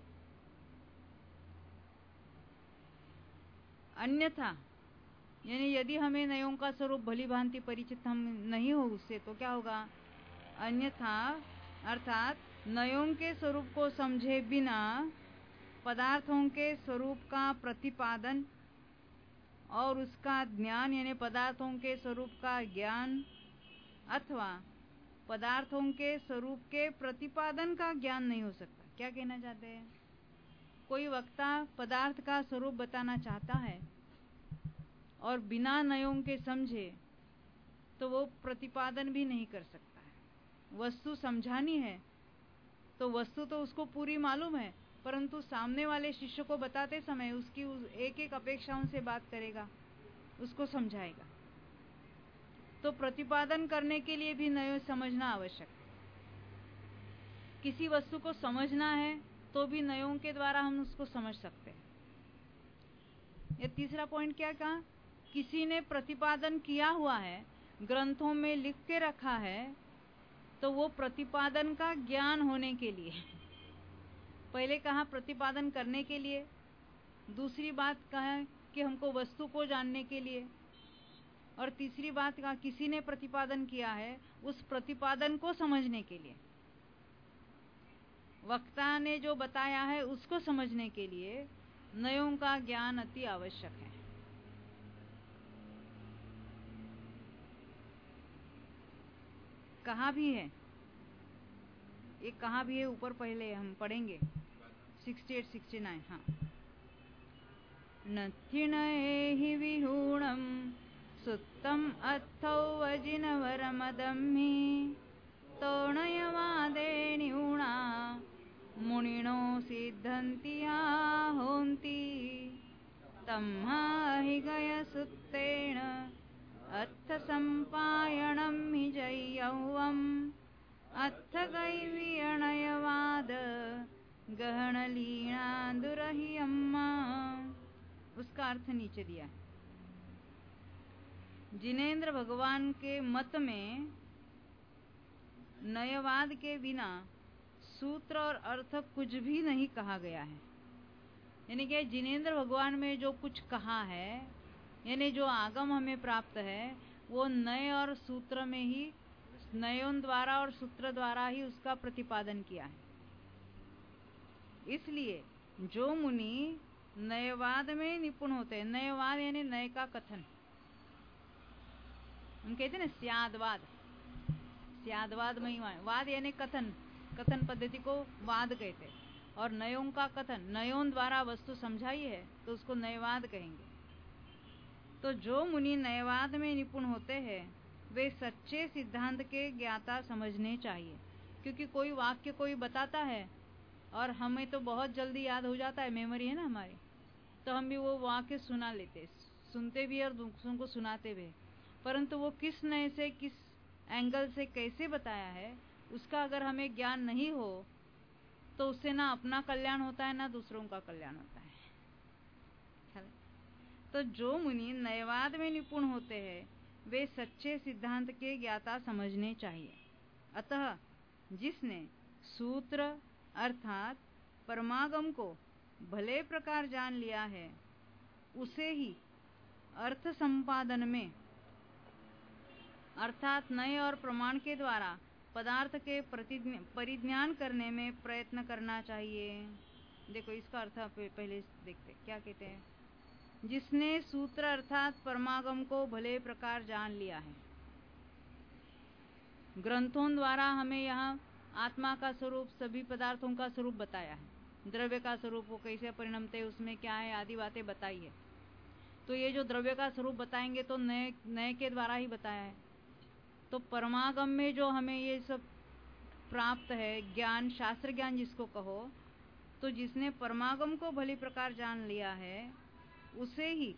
अन्यथा यानी यदि हमें नयों का स्वरूप भली भांति परिचित हम नहीं हो उससे, तो क्या होगा? अन्यथा अर्थात नयों के स्वरूप को समझे बिना पदार्थों के स्वरूप का प्रतिपादन और उसका ज्ञान, यानी पदार्थों के स्वरूप का ज्ञान अथवा पदार्थों के स्वरूप के प्रतिपादन का ज्ञान नहीं हो सकता। क्या कहना चाहते हैं? कोई वक्ता पदार्थ का स्वरूप बताना चाहता है और बिना नयों के समझे तो वो प्रतिपादन भी नहीं कर सकता है। वस्तु समझानी है तो वस्तु तो उसको पूरी मालूम है, परंतु सामने वाले शिष्य को बताते समय उसकी एक एक अपेक्षाओं से बात करेगा, उसको समझाएगा। तो प्रतिपादन करने के लिए भी नयों समझना आवश्यक है। किसी वस्तु को समझना है तो भी नयों के द्वारा हम उसको समझ सकते हैं। ये तीसरा पॉइंट क्या कहा? किसी ने प्रतिपादन किया हुआ है, ग्रंथों में लिख के रखा है, तो वो प्रतिपादन का ज्ञान होने के लिए। पहले कहा प्रतिपादन करने के लिए, दूसरी बात कहा कि हमको वस्तु को जानने के लिए, और तीसरी बात कहा किसी ने प्रतिपादन किया है उस प्रतिपादन को समझने के लिए। वक्ता ने जो बताया है उसको समझने के लिए नयों का ज्ञान अति आवश्यक है। कहाँ भी है, एक कहाँ भी है ऊपर, पहले हम पढ़ेंगे 68-69। हाँ, नथिनये विहूणं सुत्तम अत्थौ अजिनवरमदम्हि तोणयवादे न्यूणा मुनिनो सिद्धन्ति आहोन्ति तम्हाहि गयसुत्तेन अत्थ सम्पायणं हि जय्यौवम् अत्थ गैवियणयवाद गहनलीना दुरहि अम्मा। उसका अर्थ नीचे दिया है। जिनेंद्र भगवान के मत में नयवाद के बिना सूत्र और अर्थ कुछ भी नहीं कहा गया है। यानी कि जिनेंद्र भगवान में जो कुछ कहा है, यानी जो आगम हमें प्राप्त है, वो नय और सूत्र में ही, नयों द्वारा और सूत्र द्वारा ही उसका प्रतिपादन किया है। इसलिए जो मुनि नयवाद में निपुण होते हैं, नयवाद यानी नय का कथन, हम कहते हैं ना स्यादवाद, स्यादवाद में वाद यानी कथन, कथन पद्धति को वाद कहते हैं। और नयों का कथन, नयों द्वारा वस्तु समझाई है तो उसको नयवाद कहेंगे। तो जो मुनि नयवाद में निपुण होते हैं वे सच्चे सिद्धांत के ज्ञाता समझने चाहिए। क्योंकि कोई वाक्य कोई बताता है और हमें तो बहुत जल्दी याद हो जाता है, मेमोरी है ना हमारी, तो हम भी वो वाक्य सुना लेते, सुनते भी और दूसरों को सुनाते भी। परंतु वो किस नए से, किस एंगल से कैसे बताया है, उसका अगर हमें ज्ञान नहीं हो तो उससे ना अपना कल्याण होता है ना दूसरों का कल्याण होता है। तो जो मुनि नयवाद में निपुण होते हैं वे सच्चे सिद्धांत के ज्ञाता समझने चाहिए। अतः जिसने सूत्र अर्थात परमागम को भले प्रकार जान लिया है उसे ही अर्थ संपादन में अर्थात नए और प्रमाण के द्वारा पदार्थ के परिज्ञान करने में प्रयत्न करना चाहिए। देखो इसका अर्थ पहले देखते क्या कहते हैं। जिसने सूत्र अर्थात परमागम को भले प्रकार जान लिया है। ग्रंथों द्वारा हमें यहाँ आत्मा का स्वरूप सभी पदार्थों का स्वरूप बताया है। द्रव्य का स्वरूप वो कैसे परिणमते उसमें क्या है आदि बातें बताई है। तो ये जो द्रव्य का स्वरूप बताएंगे तो नए के द्वारा ही बताया है। तो परमागम में जो हमें ये सब प्राप्त है ज्ञान शास्त्र ज्ञान जिसको कहो, तो जिसने परमागम को भली प्रकार जान लिया है उसे ही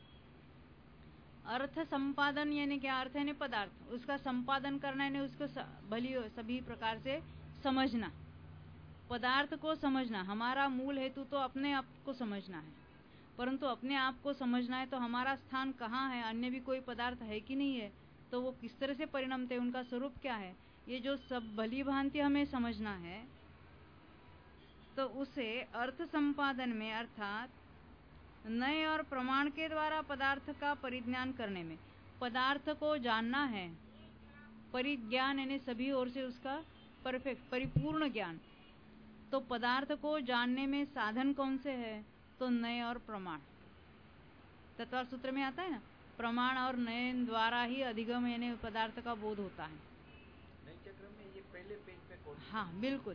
अर्थ संपादन यानी क्या अर्थ है पदार्थ उसका संपादन करना यानी उसको भली सभी प्रकार से समझना। पदार्थ को समझना हमारा मूल हेतु तो अपने आप को समझना है, परंतु अपने आप को समझना है तो हमारा स्थान कहाँ है, अन्य भी कोई पदार्थ है कि नहीं है, तो वो किस तरह से परिणमते उनका स्वरूप क्या है, ये जो सब भली भांति हमें समझना है। तो उसे अर्थ संपादन में अर्थात नए और प्रमाण के द्वारा पदार्थ का परिज्ञान करने में, पदार्थ को जानना है। परिज्ञान यानी सभी ओर से उसका परफेक्ट परिपूर्ण ज्ञान। तो पदार्थ को जानने में साधन कौन से है, तो नए और प्रमाण। तत्व सूत्र में आता है ना, प्रमाण और नए द्वारा ही अधिगम यानी पदार्थ का बोध होता है। नए चक्र में ये पहले पेज पे हाँ बिल्कुल,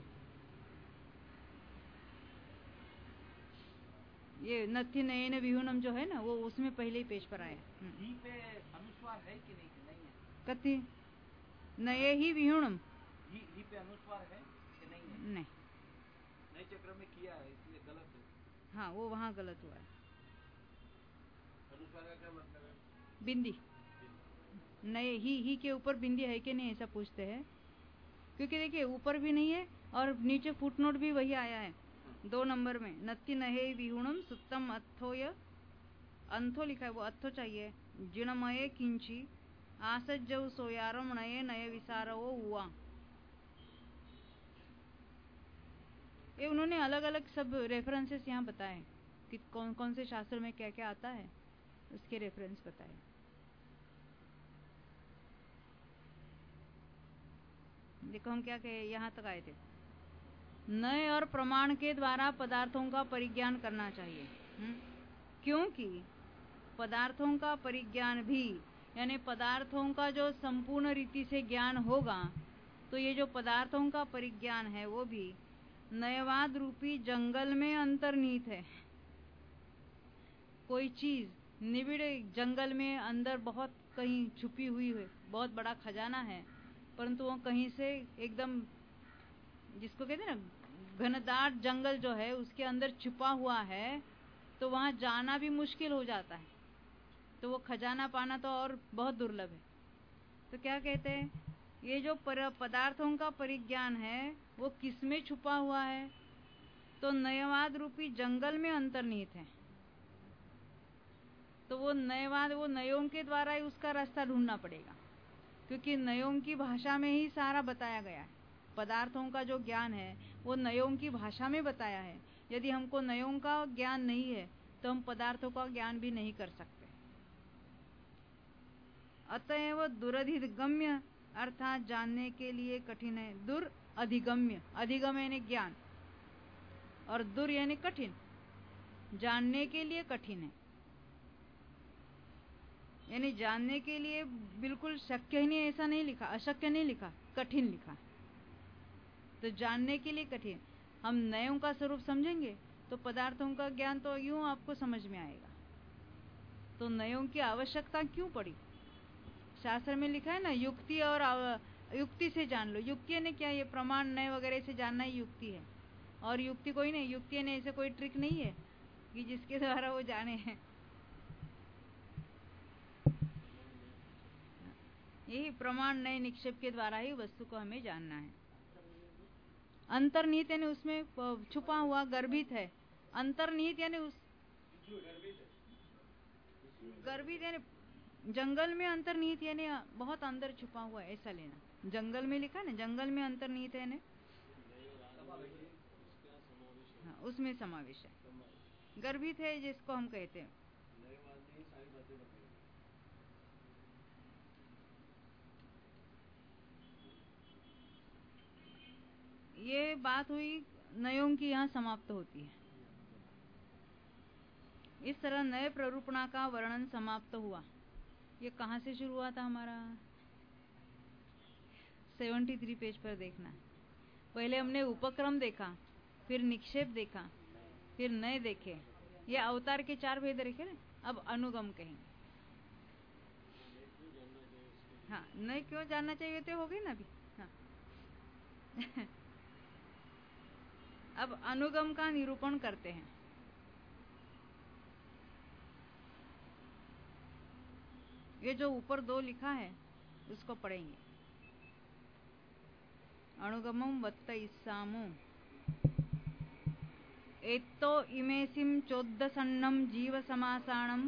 ये नथि नयन विहुनम जो है ना वो उसमें पहले ही पेज पर आया। ही पे अनुस्वार है कि नहीं है? कथि नए ही विहुणम ही पे अनुस्वार है कि नहीं है? नहीं, नए चक्र में किया है इसलिए गलत है। हाँ वो वहाँ गलत हुआ है। अनुस्वार का क्या मतलब है? बिंदी। नए ही के ऊपर बिंदी है कि नहीं ऐसा पूछते हैं, क्योंकि देखिए ऊपर भी नहीं है और नीचे फुटनोट भी वही आया है 2 नंबर में। नत्ति नहे विहुणम सुत्तम अर्थोय, अंथो लिखा है वो अर्थो चाहिए। जिणमये किंची आसज्जव सोयारम नये नये विसारो हुआ। ये उन्होंने अलग अलग सब रेफरेंसेस यहाँ बताए कि कौन कौन से शास्त्र में क्या क्या आता है, उसके रेफरेंस बताए। देखो हम क्या कहे यहाँ तक आए थे, नए और प्रमाण के द्वारा पदार्थों का परिज्ञान करना चाहिए। क्योंकि पदार्थों का परिज्ञान भी यानी पदार्थों का जो संपूर्ण रीति से ज्ञान होगा, तो ये जो पदार्थों का परिज्ञान है वो भी नयवाद रूपी जंगल में अंतर्निहित है। कोई चीज निबिड़ जंगल में अंदर बहुत कहीं छुपी हुई है, बहुत बड़ा खजाना है, परंतु वो कहीं से एकदम जिसको कहते हैं ना घनदाट जंगल जो है उसके अंदर छुपा हुआ है, तो वहां जाना भी मुश्किल हो जाता है। तो वो खजाना पाना तो और बहुत दुर्लभ है। तो क्या कहते हैं, ये जो पदार्थों का परिज्ञान है वो किस में छुपा हुआ है, तो नयवाद रूपी जंगल में अंतर्निहित है। तो वो नयवाद वो नयों के द्वारा ही उसका रास्ता ढूंढना पड़ेगा, क्योंकि नयों की भाषा में ही सारा बताया गया है। पदार्थों का जो ज्ञान है वो नयों की भाषा में बताया है। यदि हमको नयों का ज्ञान नहीं है तो हम पदार्थों का ज्ञान भी नहीं कर सकते। अतएव दुरधिगम्य अर्थात जानने के लिए कठिन है। दुर अधिगम्य, अधिगम यानी ज्ञान और दुर यानी कठिन, जानने के लिए कठिन है। यानी जानने के लिए बिल्कुल शक्य ही नहीं, ऐसा नहीं लिखा, अशक्य नहीं लिखा, कठिन लिखा। तो जानने के लिए कठिन। हम नयों का स्वरूप समझेंगे तो पदार्थों का ज्ञान तो यूं आपको समझ में आएगा। तो नयों की आवश्यकता क्यों पड़ी? शास्त्र में लिखा है ना, युक्ति और युक्ति से जान लो। युक्ति ने क्या, ये प्रमाण नए वगैरह से जानना ही युक्ति है। और युक्ति कोई नहीं, युक्ति ने ऐसे कोई ट्रिक नहीं है कि जिसके द्वारा वो जाने हैं। यही प्रमाण नए निक्षेप के द्वारा ही वस्तु को हमें जानना है। अंतर्निहित यानी उसमें छुपा हुआ गर्भित है। अंतर्निहित यानी उस गर्भित यानी जंगल में अंतर्निहित यानी बहुत अंदर छुपा हुआ है, ऐसा लेना। जंगल में लिखा ना, जंगल में अंतर्निहित है, हाँ, उसमें समावेश है। गर्भित है जिसको हम कहते हैं। ये बात हुई नयों की, यहाँ समाप्त होती है। इस तरह नए प्ररूपणा का वर्णन समाप्त हुआ। ये कहाँ से शुरू हुआ था हमारा? 73 पेज पर देखना। पहले हमने उपक्रम देखा, फिर निक्षेप देखा, फिर नए देखे। ये अवतार के 4 भेद देखे ना। अब अनुगम कहेंगे। हाँ, नए क्यों जानना चाहिए तो हो गई ना अभी। हाँ। अब अनुगम का निरूपण करते हैं। ये जो ऊपर 2 लिखा है उसको पढ़ेंगे। अनुगमम वत्त इस्सामो एत्तो इमेसिम चोद्दसन्नम जीव समासाणम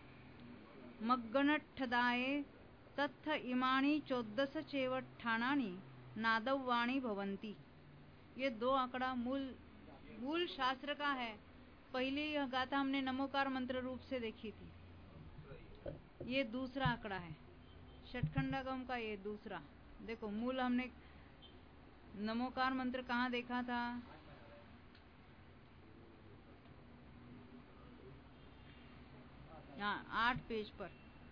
मग्गनठदाये तत्थ इमानी चोद्दस चेवट्ठाणानि नादव्वाणी भवंती। ये 2 आंकड़ा मूल शास्त्र का है। पहली गाथा हमने नमोकार मंत्र रूप से देखी थी। ये दूसरा आंकड़ा है षटखंडागम का। ये दूसरा देखो, मूल हमने नमोकार मंत्र कहाँ देखा था? यहाँ 8 पेज पर।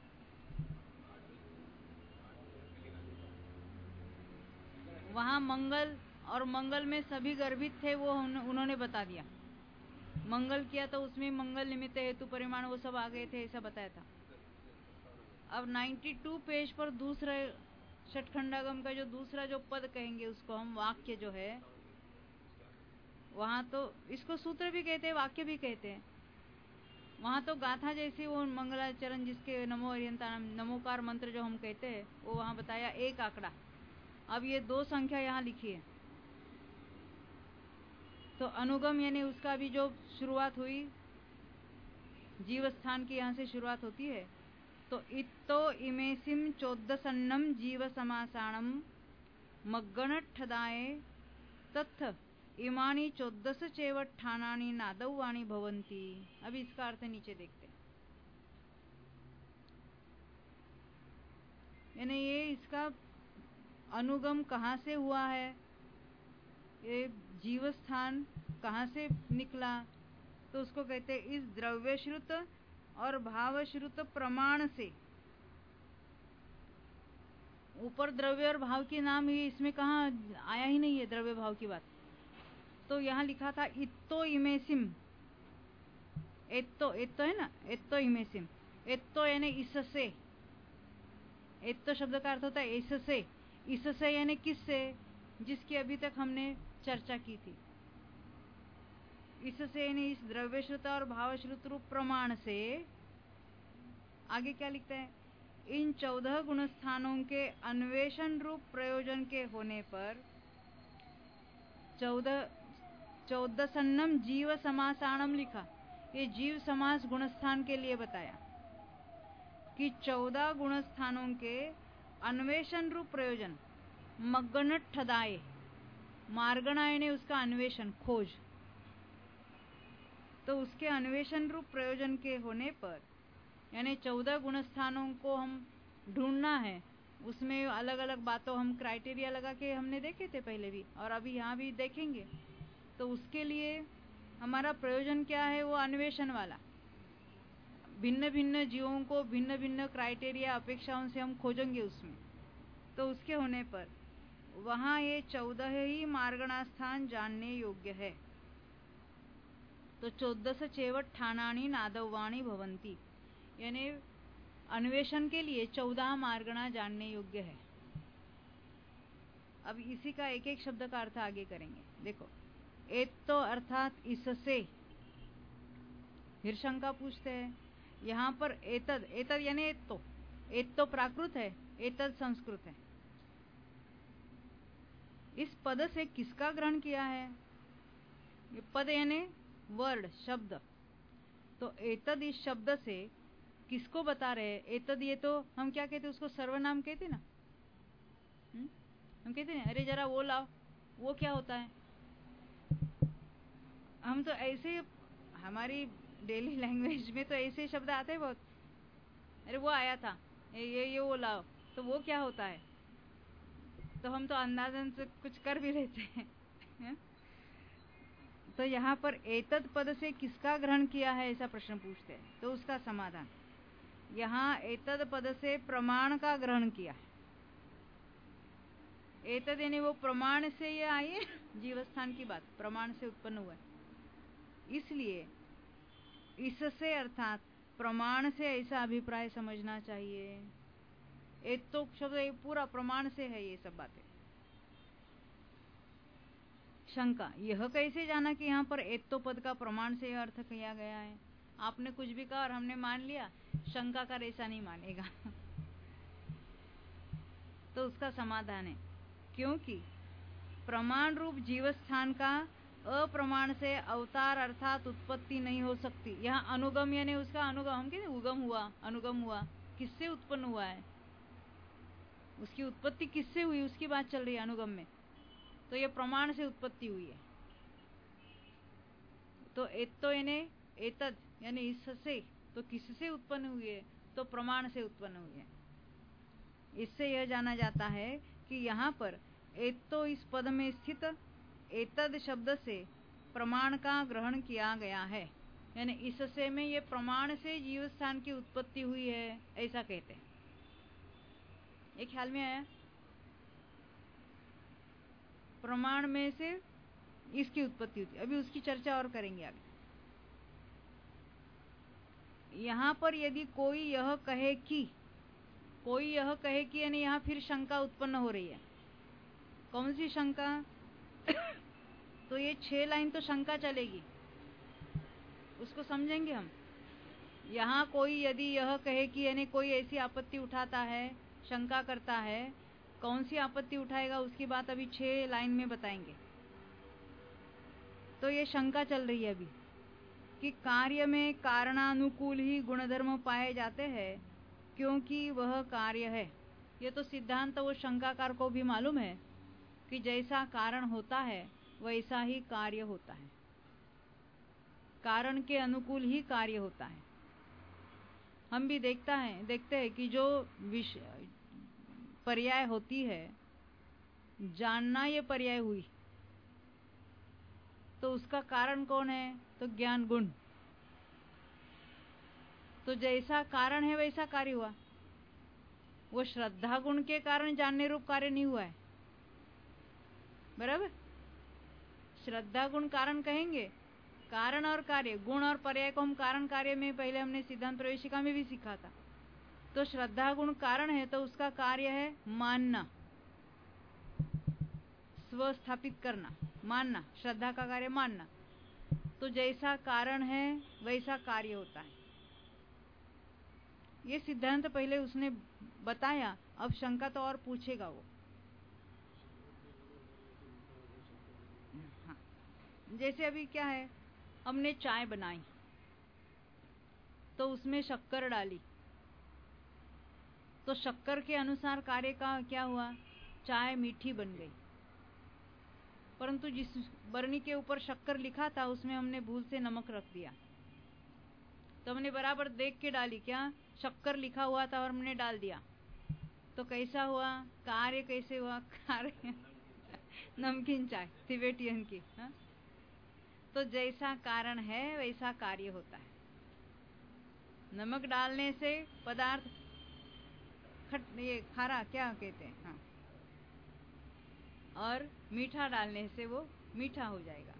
वहां मंगल, और मंगल में सभी गर्भित थे, वो उन्होंने बता दिया। मंगल किया तो उसमें मंगल निमित्त हेतु परिमाण वो सब आ गए थे, ऐसा बताया था। अब 92 पेज पर दूसरे षटखंडागम का जो दूसरा जो पद कहेंगे उसको हम वाक्य जो है, वहां तो इसको सूत्र भी कहते हैं, वाक्य भी कहते हैं। वहां तो गाथा जैसी वो मंगलाचरण जिसके नमो अर्यंतानम नमोकार मंत्र जो हम कहते हैं, वो वहां बताया 1 आंकड़ा। अब ये 2 संख्या यहाँ लिखी है। तो अनुगम यानी उसका भी जो शुरुआत हुई, जीव स्थान की यहाँ से शुरुआत होती है। तो इत्तो इमेसिम चोद्दसन्नम जीव समासाणम मग्गनठदाये तत्थ इमानी चोद्दस चेवट्ठाणानि नादव्वाणी भवंती। अब इसका अर्थ नीचे देखते हैं। यानी ये इसका अनुगम कहाँ से हुआ है, ये जीव स्थान कहाँ से निकला, तो उसको कहते हैं इस द्रव्यश्रुत और भावश्रुत प्रमाण से। ऊपर द्रव्य और भाव के नाम ही इसमें कहाँ आया ही नहीं है, द्रव्य भाव की बात। तो यहाँ लिखा था इत्तो इमेसिम। एत्तो है ना, एत्तो इमेसिम। एत्तो यानी इससे। एत्तो शब्द का अर्थ होता है इससे। इससे यानी किससे? जिसकी अभी तक हमने चर्चा की थी। इससे यानी इस द्रव्यश्रुत और भावश्रुत रूप प्रमाण से। आगे क्या लिखता है? इन 14 गुणस्थानों के अन्वेषण रूप प्रयोजन के होने पर 14 जीव समासाणम लिखा। ये जीव समास गुणस्थान के लिए बताया कि 14 गुणस्थानों के अन्वेषण रूप प्रयोजन मग्गनठदाये। मार्गणाय ने उसका अन्वेषण, खोज। तो उसके अन्वेषण रूप प्रयोजन के होने पर यानी 14 गुणस्थानों को हम ढूंढना है। उसमें अलग अलग बातों हम क्राइटेरिया लगा के हमने देखे थे पहले भी, और अभी यहाँ भी देखेंगे। तो उसके लिए हमारा प्रयोजन क्या है? वो अन्वेषण वाला। भिन्न भिन्न जीवों को भिन्न भिन्न क्राइटेरिया अपेक्षाओं से हम खोजेंगे उसमें। तो उसके होने पर वहाँ ये 14 ही मार्गणास्थान जानने योग्य है। तो 14 चेवट्ठाणानि नादव्वाणी भवंती, यानी अन्वेषण के लिए 14 मार्गणा जानने योग्य है। अब इसी का एक एक शब्द का अर्थ आगे करेंगे। देखो, एत्तो अर्थात इससे। फिर शंका पूछते हैं यहाँ पर एतद, एतद यानी एत्तो। एत्तो प्राकृत है, एतद संस्कृत है। इस पद से किसका ग्रहण किया है? ये पद यानी वर्ड, शब्द। तो एतद इस शब्द से किसको बता रहे हैं? एतद, ये तो हम क्या कहते, उसको सर्वनाम कहते ना, हम कहते ना, अरे जरा वो लाओ, वो क्या होता है? हम तो ऐसे, हमारी डेली लैंग्वेज में तो ऐसे शब्द आते हैं बहुत, अरे वो आया था, ये वो लाओ, तो वो क्या होता है? तो हम तो अंदाजन से कुछ कर भी लेते हैं। तो यहाँ पर एतद पद से किसका ग्रहण किया है, ऐसा प्रश्न पूछते हैं। तो उसका समाधान, यहाँ एतद पद से प्रमाण का ग्रहण किया है। एतद यानी वो प्रमाण से, ये आई है जीवस्थान की बात, प्रमाण से उत्पन्न हुआ है, इसलिए इससे अर्थात प्रमाण से ऐसा अभिप्राय समझना चाहिए। एतो शब्द ये पूरा प्रमाण से है, ये सब बातें। शंका, यह कैसे जाना कि यहाँ पर एतो पद का प्रमाण से अर्थ किया गया है? आपने कुछ भी कहा और हमने मान लिया, शंकाकार ऐसा नहीं मानेगा। तो उसका समाधान है, क्योंकि प्रमाण रूप जीवस्थान का अप्रमाण से अवतार अर्थात उत्पत्ति नहीं हो सकती। यहाँ अनुगम यानी उसका अनुगम, हम कहते हैं उगम हुआ, अनुगम हुआ, किससे उत्पन्न हुआ है, उसकी उत्पत्ति किससे हुई, उसकी बात चल रही है अनुगम में। तो ये प्रमाण से उत्पत्ति हुई है। तो एतो यानी एतद यानी इससे, तो किससे उत्पन्न हुई है? तो प्रमाण से उत्पन्न हुई है। इससे यह जाना जाता है कि यहाँ पर एतो इस पद में स्थित एतद शब्द से प्रमाण का ग्रहण किया गया है, यानी इससे में ये प्रमाण से जीव स्थान की उत्पत्ति हुई है, ऐसा कहते हैं। ये ख्याल में आया? प्रमाण में से इसकी उत्पत्ति होती है। अभी उसकी चर्चा और करेंगे आगे। यहाँ पर यदि कोई यह कहे कि, कोई यह कहे कि, यानी यहाँ फिर शंका उत्पन्न हो रही है। कौन सी शंका? तो ये 6 लाइन तो शंका चलेगी, उसको समझेंगे हम। यहाँ कोई यदि यह कहे कि, यानी कोई ऐसी आपत्ति उठाता है, शंका करता है, कौन सी आपत्ति उठाएगा उसकी बात अभी 6 लाइन में बताएंगे। तो ये शंका चल रही है अभी कि कार्य में कारणानुकूल ही गुणधर्म पाए जाते हैं क्योंकि वह कार्य है। ये तो सिद्धांत वो शंकाकार को भी मालूम है कि जैसा कारण होता है वैसा ही कार्य होता है, कारण के अनुकूल ही कार्य होता है। हम भी देखते हैं कि जो पर्याय होती है, जानना ये पर्याय हुई, तो उसका कारण कौन है? तो ज्ञान गुण। तो जैसा कारण है वैसा कार्य हुआ। वो श्रद्धा गुण के कारण जानने रूप कार्य नहीं हुआ है, बराबर? श्रद्धा गुण कारण कहेंगे, कारण और कार्य, गुण और पर्याय को हम कारण कार्य में पहले हमने सिद्धांत प्रवेशिका में भी सीखा था। तो श्रद्धा गुण कारण है, तो उसका कार्य है मानना, स्व स्थापित करना, मानना। श्रद्धा का कार्य मानना। तो जैसा कारण है वैसा कार्य होता है। ये सिद्धांत पहले उसने बताया, अब शंका तो और पूछेगा वो। हाँ, जैसे अभी क्या है, हमने चाय बनाई तो उसमें शक्कर डाली, तो शक्कर के अनुसार कार्य का क्या हुआ? चाय मीठी बन गई। परंतु जिस बरनी के ऊपर शक्कर लिखा था उसमें हमने भूल से नमक रख दिया, तो हमने बराबर देख के डाली, क्या शक्कर लिखा हुआ था और हमने डाल दिया, तो कैसा हुआ? कार्य कैसे हुआ? कार्य नमकीन चाय तिबेटियन की। हा? तो जैसा कारण है वैसा कार्य होता है। नमक डालने से पदार्थ ये खारा क्या कहते हैं, हाँ, और मीठा डालने से वो मीठा हो जाएगा।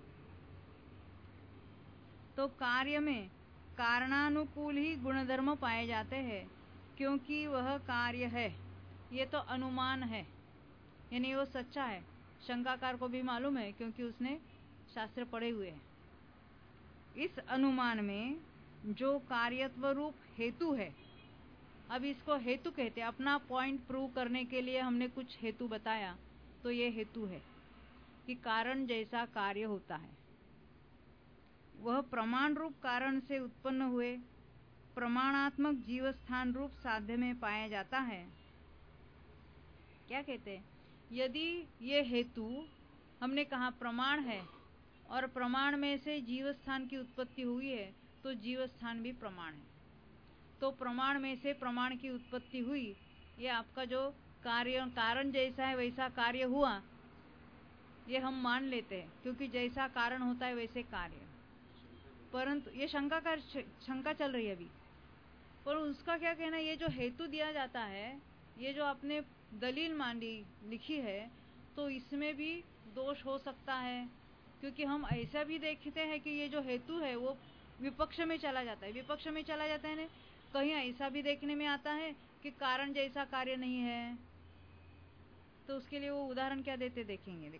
तो कार्य में कारणानुकूल ही गुणधर्म पाए जाते हैं क्योंकि वह कार्य है। ये तो अनुमान है, यानी वो सच्चा है। शंकाकार को भी मालूम है क्योंकि उसने शास्त्र पढ़े हुए हैं। इस अनुमान में जो कार्यत्व रूप हेतु है, अब इसको हेतु कहते हैं। अपना पॉइंट प्रूव करने के लिए हमने कुछ हेतु बताया, तो ये हेतु है कि कारण जैसा कार्य होता है वह प्रमाण रूप कारण से उत्पन्न हुए, प्रमाणात्मक जीव स्थान रूप साध्य में पाया जाता है। क्या कहते हैं? यदि ये हेतु हमने कहा प्रमाण है और प्रमाण में से जीव स्थान की उत्पत्ति हुई है तो जीव स्थान भी प्रमाण है। तो प्रमाण में से प्रमाण की उत्पत्ति हुई, ये आपका जो कारण जैसा है वैसा कार्य हुआ, ये हम मान लेते हैं क्योंकि जैसा कारण होता है वैसे कार्य। परंतु ये शंका चल रही है अभी, पर उसका क्या कहना, ये जो हेतु दिया जाता है, ये जो आपने दलील लिखी है, तो इसमें भी दोष हो सकता है क्योंकि हम ऐसा भी देखते हैं कि ये जो हेतु है वो विपक्ष में चला जाता है। विपक्ष में चला जाता है ना, कहीं ऐसा भी देखने में आता है कि कारण जैसा कार्य नहीं है। तो उसके लिए वो उदाहरण क्या देते देखेंगे।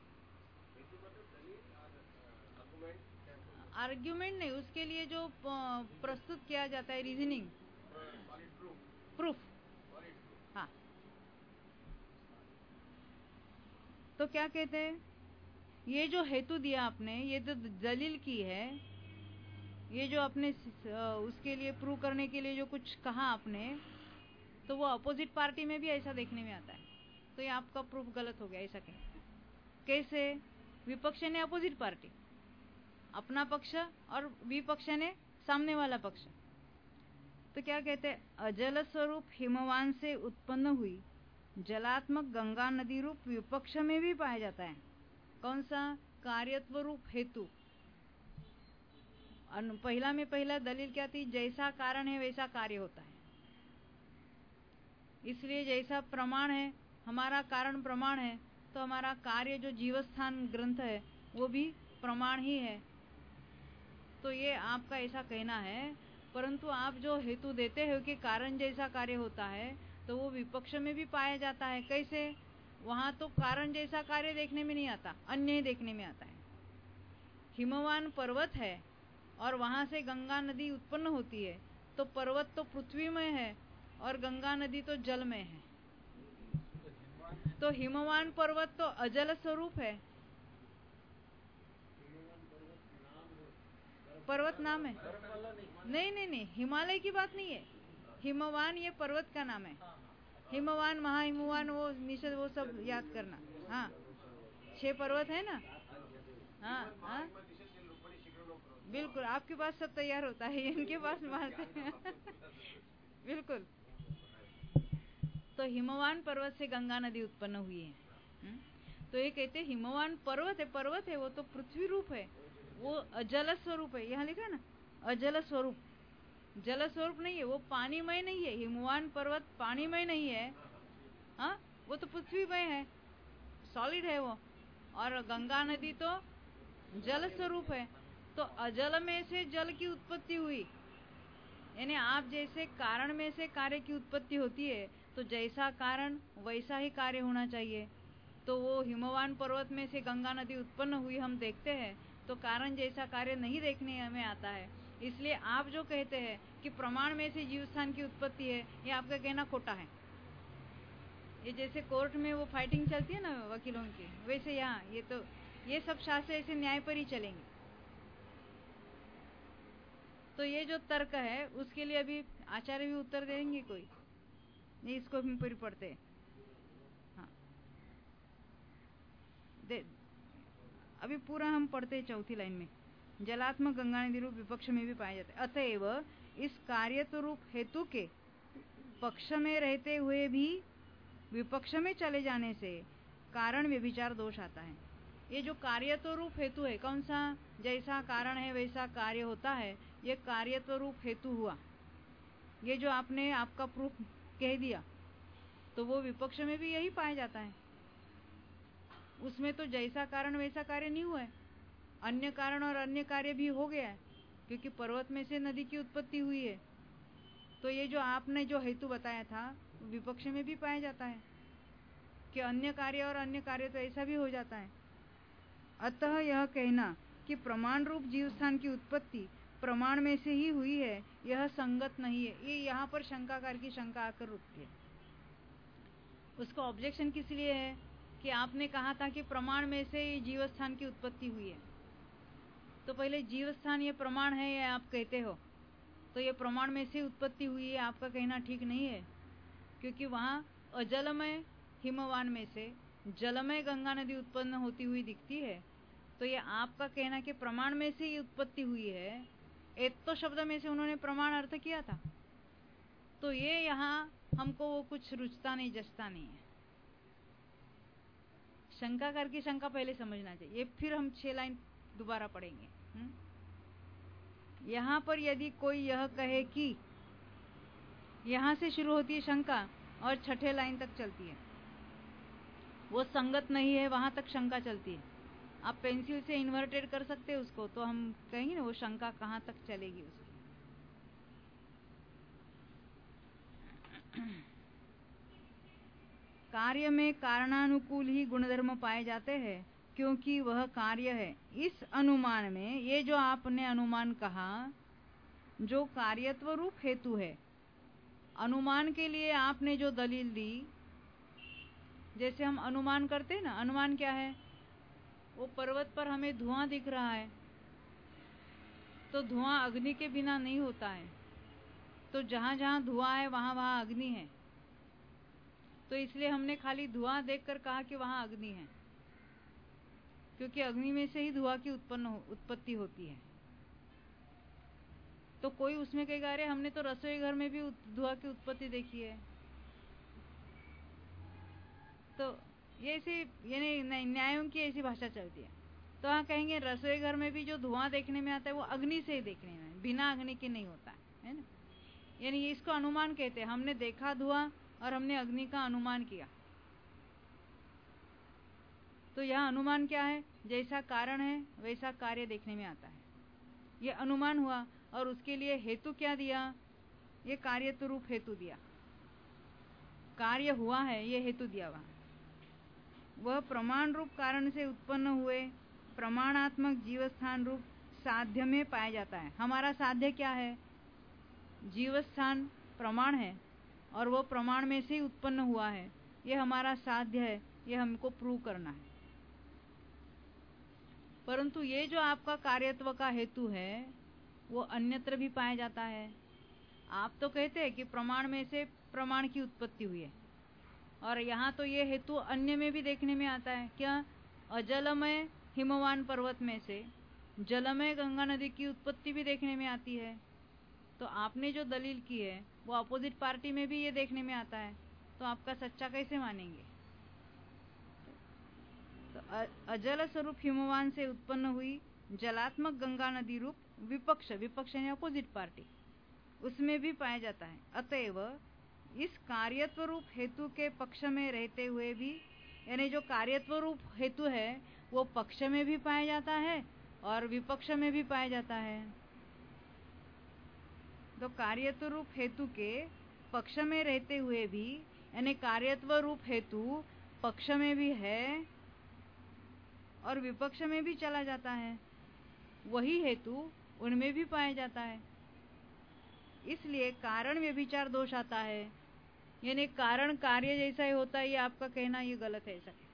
आर्ग्यूमेंट नहीं, उसके लिए जो प्रस्तुत किया जाता है रीजनिंग, प्रूफ। हाँ, तो क्या कहते हैं, ये जो हेतु दिया आपने, ये जो दलील की है, ये जो आपने उसके लिए प्रूव करने के लिए जो कुछ कहा आपने, तो वो अपोजिट पार्टी में भी ऐसा देखने में आता है। तो ये आपका प्रूफ गलत हो गया, ऐसा कैसे? विपक्ष ने अपोजिट पार्टी, अपना पक्ष, और विपक्ष ने सामने वाला पक्ष। तो क्या कहते हैं, अजल स्वरूप हिमवान से उत्पन्न हुई जलात्मक गंगा नदी रूप विपक्ष में भी पाया जाता है। कौन सा? कार्यत्व रूप हेतु। पहला दलील क्या थी? जैसा कारण है वैसा कार्य होता है। इसलिए जैसा प्रमाण है, हमारा कारण प्रमाण है, तो हमारा कार्य जो जीवस्थान ग्रंथ है वो भी प्रमाण ही है। तो ये आपका ऐसा कहना है, परंतु आप जो हेतु देते हो कि कारण जैसा कार्य होता है, तो वो विपक्ष में भी पाया जाता है। कैसे? वहां तो कारण जैसा कार्य देखने में नहीं आता, अन्य ही देखने में आता है। हिमवान पर्वत है और वहां से गंगा नदी उत्पन्न होती है, तो पर्वत तो पृथ्वी में है और गंगा नदी तो जल में है। तो हिमवान पर्वत तो अजल स्वरूप है। पर्वत नाम है? नहीं, हिमालय की बात नहीं है। हिमवान ये पर्वत का नाम है। हिमवान, महाहिमवान, वो निषद, वो सब याद करना। हाँ, 6 पर्वत है ना। हाँ, बिल्कुल, आपके पास सब तैयार होता है, इनके पास मारते हैं। बिल्कुल। तो हिमवान पर्वत से गंगा नदी उत्पन्न हुई है। तो ये कहते हैं हिमवान पर्वत है, वो तो पृथ्वी रूप है, वो अजल स्वरूप है। यहाँ लिखा है ना, अजल स्वरूप। जल स्वरूप नहीं है, वो पानीमय नहीं है। हिमवान पर्वत पानीमय नहीं है, हाँ, वो तो पृथ्वीमय है, सॉलिड है वो। और गंगा नदी तो जल स्वरूप है। तो अजल में से जल की उत्पत्ति हुई, यानी आप जैसे कारण में से कार्य की उत्पत्ति होती है, तो जैसा कारण वैसा ही कार्य होना चाहिए। तो वो हिमवान पर्वत में से गंगा नदी उत्पन्न हुई हम देखते हैं, तो कारण जैसा कार्य नहीं देखने में आता है। इसलिए आप जो कहते हैं कि प्रमाण में से जीव स्थान की उत्पत्ति है, ये आपका कहना खोटा है। ये जैसे कोर्ट में वो फाइटिंग चलती है ना वकीलों की, वैसे यहाँ ये सब शास्त्र ऐसे न्याय पर ही चलेंगे। तो ये जो तर्क है उसके लिए अभी आचार्य भी उत्तर देंगे कोई नहीं, इसको हम पूरी पढ़ते हैं। हाँ, अभी पूरा हम पढ़ते हैं। चौथी लाइन में, जलात्मक गंगा नदी रूप विपक्ष में भी पाए जाते हैं। अतएव इस कार्यत्व रूप हेतु के पक्ष में रहते हुए भी विपक्ष में चले जाने से कारण व्यभिचार दोष आता है। ये जो कार्यत्व रूप हेतु है, कौन सा? जैसा कारण है वैसा कार्य होता है, ये कार्यत्व रूप हेतु हुआ। ये जो आपने आपका प्रूफ कह दिया, तो वो विपक्ष में भी यही पाया जाता है। उसमें तो जैसा कारण वैसा कार्य नहीं हुआ है, अन्य कारण और अन्य कार्य भी हो गया है, क्योंकि पर्वत में से नदी की उत्पत्ति हुई है। तो ये जो आपने जो हेतु बताया था विपक्ष में भी पाया जाता है कि अन्य कार्य और अन्य कार्य तो ऐसा भी हो जाता है। अतः यह कहना कि प्रमाण रूप जीव स्थान की उत्पत्ति प्रमाण में से ही हुई है, यह संगत नहीं है। ये यहाँ पर शंकाकार की शंका आकर रुकती है। उसका ऑब्जेक्शन किस लिए है कि आपने कहा था कि प्रमाण में से जीव स्थान की उत्पत्ति हुई है। तो पहले जीव स्थान ये प्रमाण है, ये आप कहते हो, तो ये प्रमाण में से उत्पत्ति हुई है, आपका कहना ठीक नहीं है, क्योंकि वहाँ अजलमय हिमवान में से जलमय गंगा नदी उत्पन्न होती हुई दिखती है। तो ये आपका कहना कि प्रमाण में से ही उत्पत्ति हुई है, एक तो शब्द में से उन्होंने प्रमाण अर्थ किया था, तो ये यहाँ हमको वो कुछ रुचता नहीं, जचता नहीं है। शंकाकार की शंका पहले समझना चाहिए, फिर हम 6 लाइन दोबारा पढ़ेंगे। यहाँ पर यदि कोई यह कहे कि, यहाँ से शुरू होती है शंका और 6ठे लाइन तक चलती है, वो संगत नहीं है, वहां तक शंका चलती है। आप पेंसिल से इन्वर्टेड कर सकते हैं उसको, तो हम कहेंगे ना वो शंका कहाँ तक चलेगी उसकी। कार्य में कारणानुकूल ही गुणधर्म पाए जाते हैं, क्योंकि वह कार्य है। इस अनुमान में, ये जो आपने अनुमान कहा, जो कार्यत्व रूप हेतु है, अनुमान के लिए आपने जो दलील दी, जैसे हम अनुमान करते हैं ना, अनुमान क्या है, वो पर्वत पर हमें धुआं दिख रहा है, तो धुआं अग्नि के बिना नहीं होता है, तो जहां जहां धुआं है वहां वहां अग्नि है, तो इसलिए हमने खाली धुआं देखकर कहा कि वहां अग्नि है, क्योंकि अग्नि में से ही धुआं की उत्पत्ति होती है। तो कोई उसमें कहेगा अरे हमने तो रसोई घर में भी धुआं की उत्पत्ति देखी है, तो ये ऐसी यानी न्यायों की ऐसी भाषा चलती है। तो हाँ कहेंगे रसोई घर में भी जो धुआं देखने में आता है वो अग्नि से ही देखने में, बिना अग्नि के नहीं होता है ना। यानी इसको अनुमान कहते हैं, हमने देखा धुआं और हमने अग्नि का अनुमान किया। तो यह अनुमान क्या है, जैसा कारण है वैसा कार्य देखने में आता है, ये अनुमान हुआ। और उसके लिए हेतु क्या दिया, ये कार्यत्व रूप हेतु दिया, कार्य हुआ है ये हेतु दिया वहां। वह प्रमाण रूप कारण से उत्पन्न हुए प्रमाणात्मक जीवस्थान रूप साध्य में पाया जाता है। हमारा साध्य क्या है, जीवस्थान प्रमाण है, और वो प्रमाण में से ही उत्पन्न हुआ है, ये हमारा साध्य है, ये हमको प्रूव करना है। परंतु ये जो आपका कार्यत्व का हेतु है वो अन्यत्र भी पाया जाता है। आप तो कहते हैं कि प्रमाण में से प्रमाण की उत्पत्ति हुई है, और यहाँ तो ये हेतु अन्य में भी देखने में आता है। क्या, अजलमय हिमवान पर्वत में से जलमय गंगा नदी की उत्पत्ति भी देखने में आती है। तो आपने जो दलील की है वो अपोजिट पार्टी में भी ये देखने में आता है, तो आपका सच्चा कैसे मानेंगे। तो अजल स्वरूप हिमवान से उत्पन्न हुई जलात्मक गंगा नदी रूप विपक्ष, विपक्ष यानी अपोजिट पार्टी, उसमें भी पाया जाता है। अतएव इस कार्यत्व रूप हेतु के पक्ष में रहते हुए भी, यानी जो कार्यत्व रूप हेतु है वो पक्ष में भी पाया जाता है और विपक्ष में भी पाया जाता है। तो कार्यत्व रूप हेतु के पक्ष में रहते हुए भी, यानी कार्यत्व रूप हेतु पक्ष में भी है और विपक्ष में भी चला जाता है, वही हेतु उनमें भी पाया जाता है। इसलिए कारण व्यभिचार दोष आता है, यानी कारण कार्य जैसा ही होता है, ये आपका कहना ये गलत है। ऐसा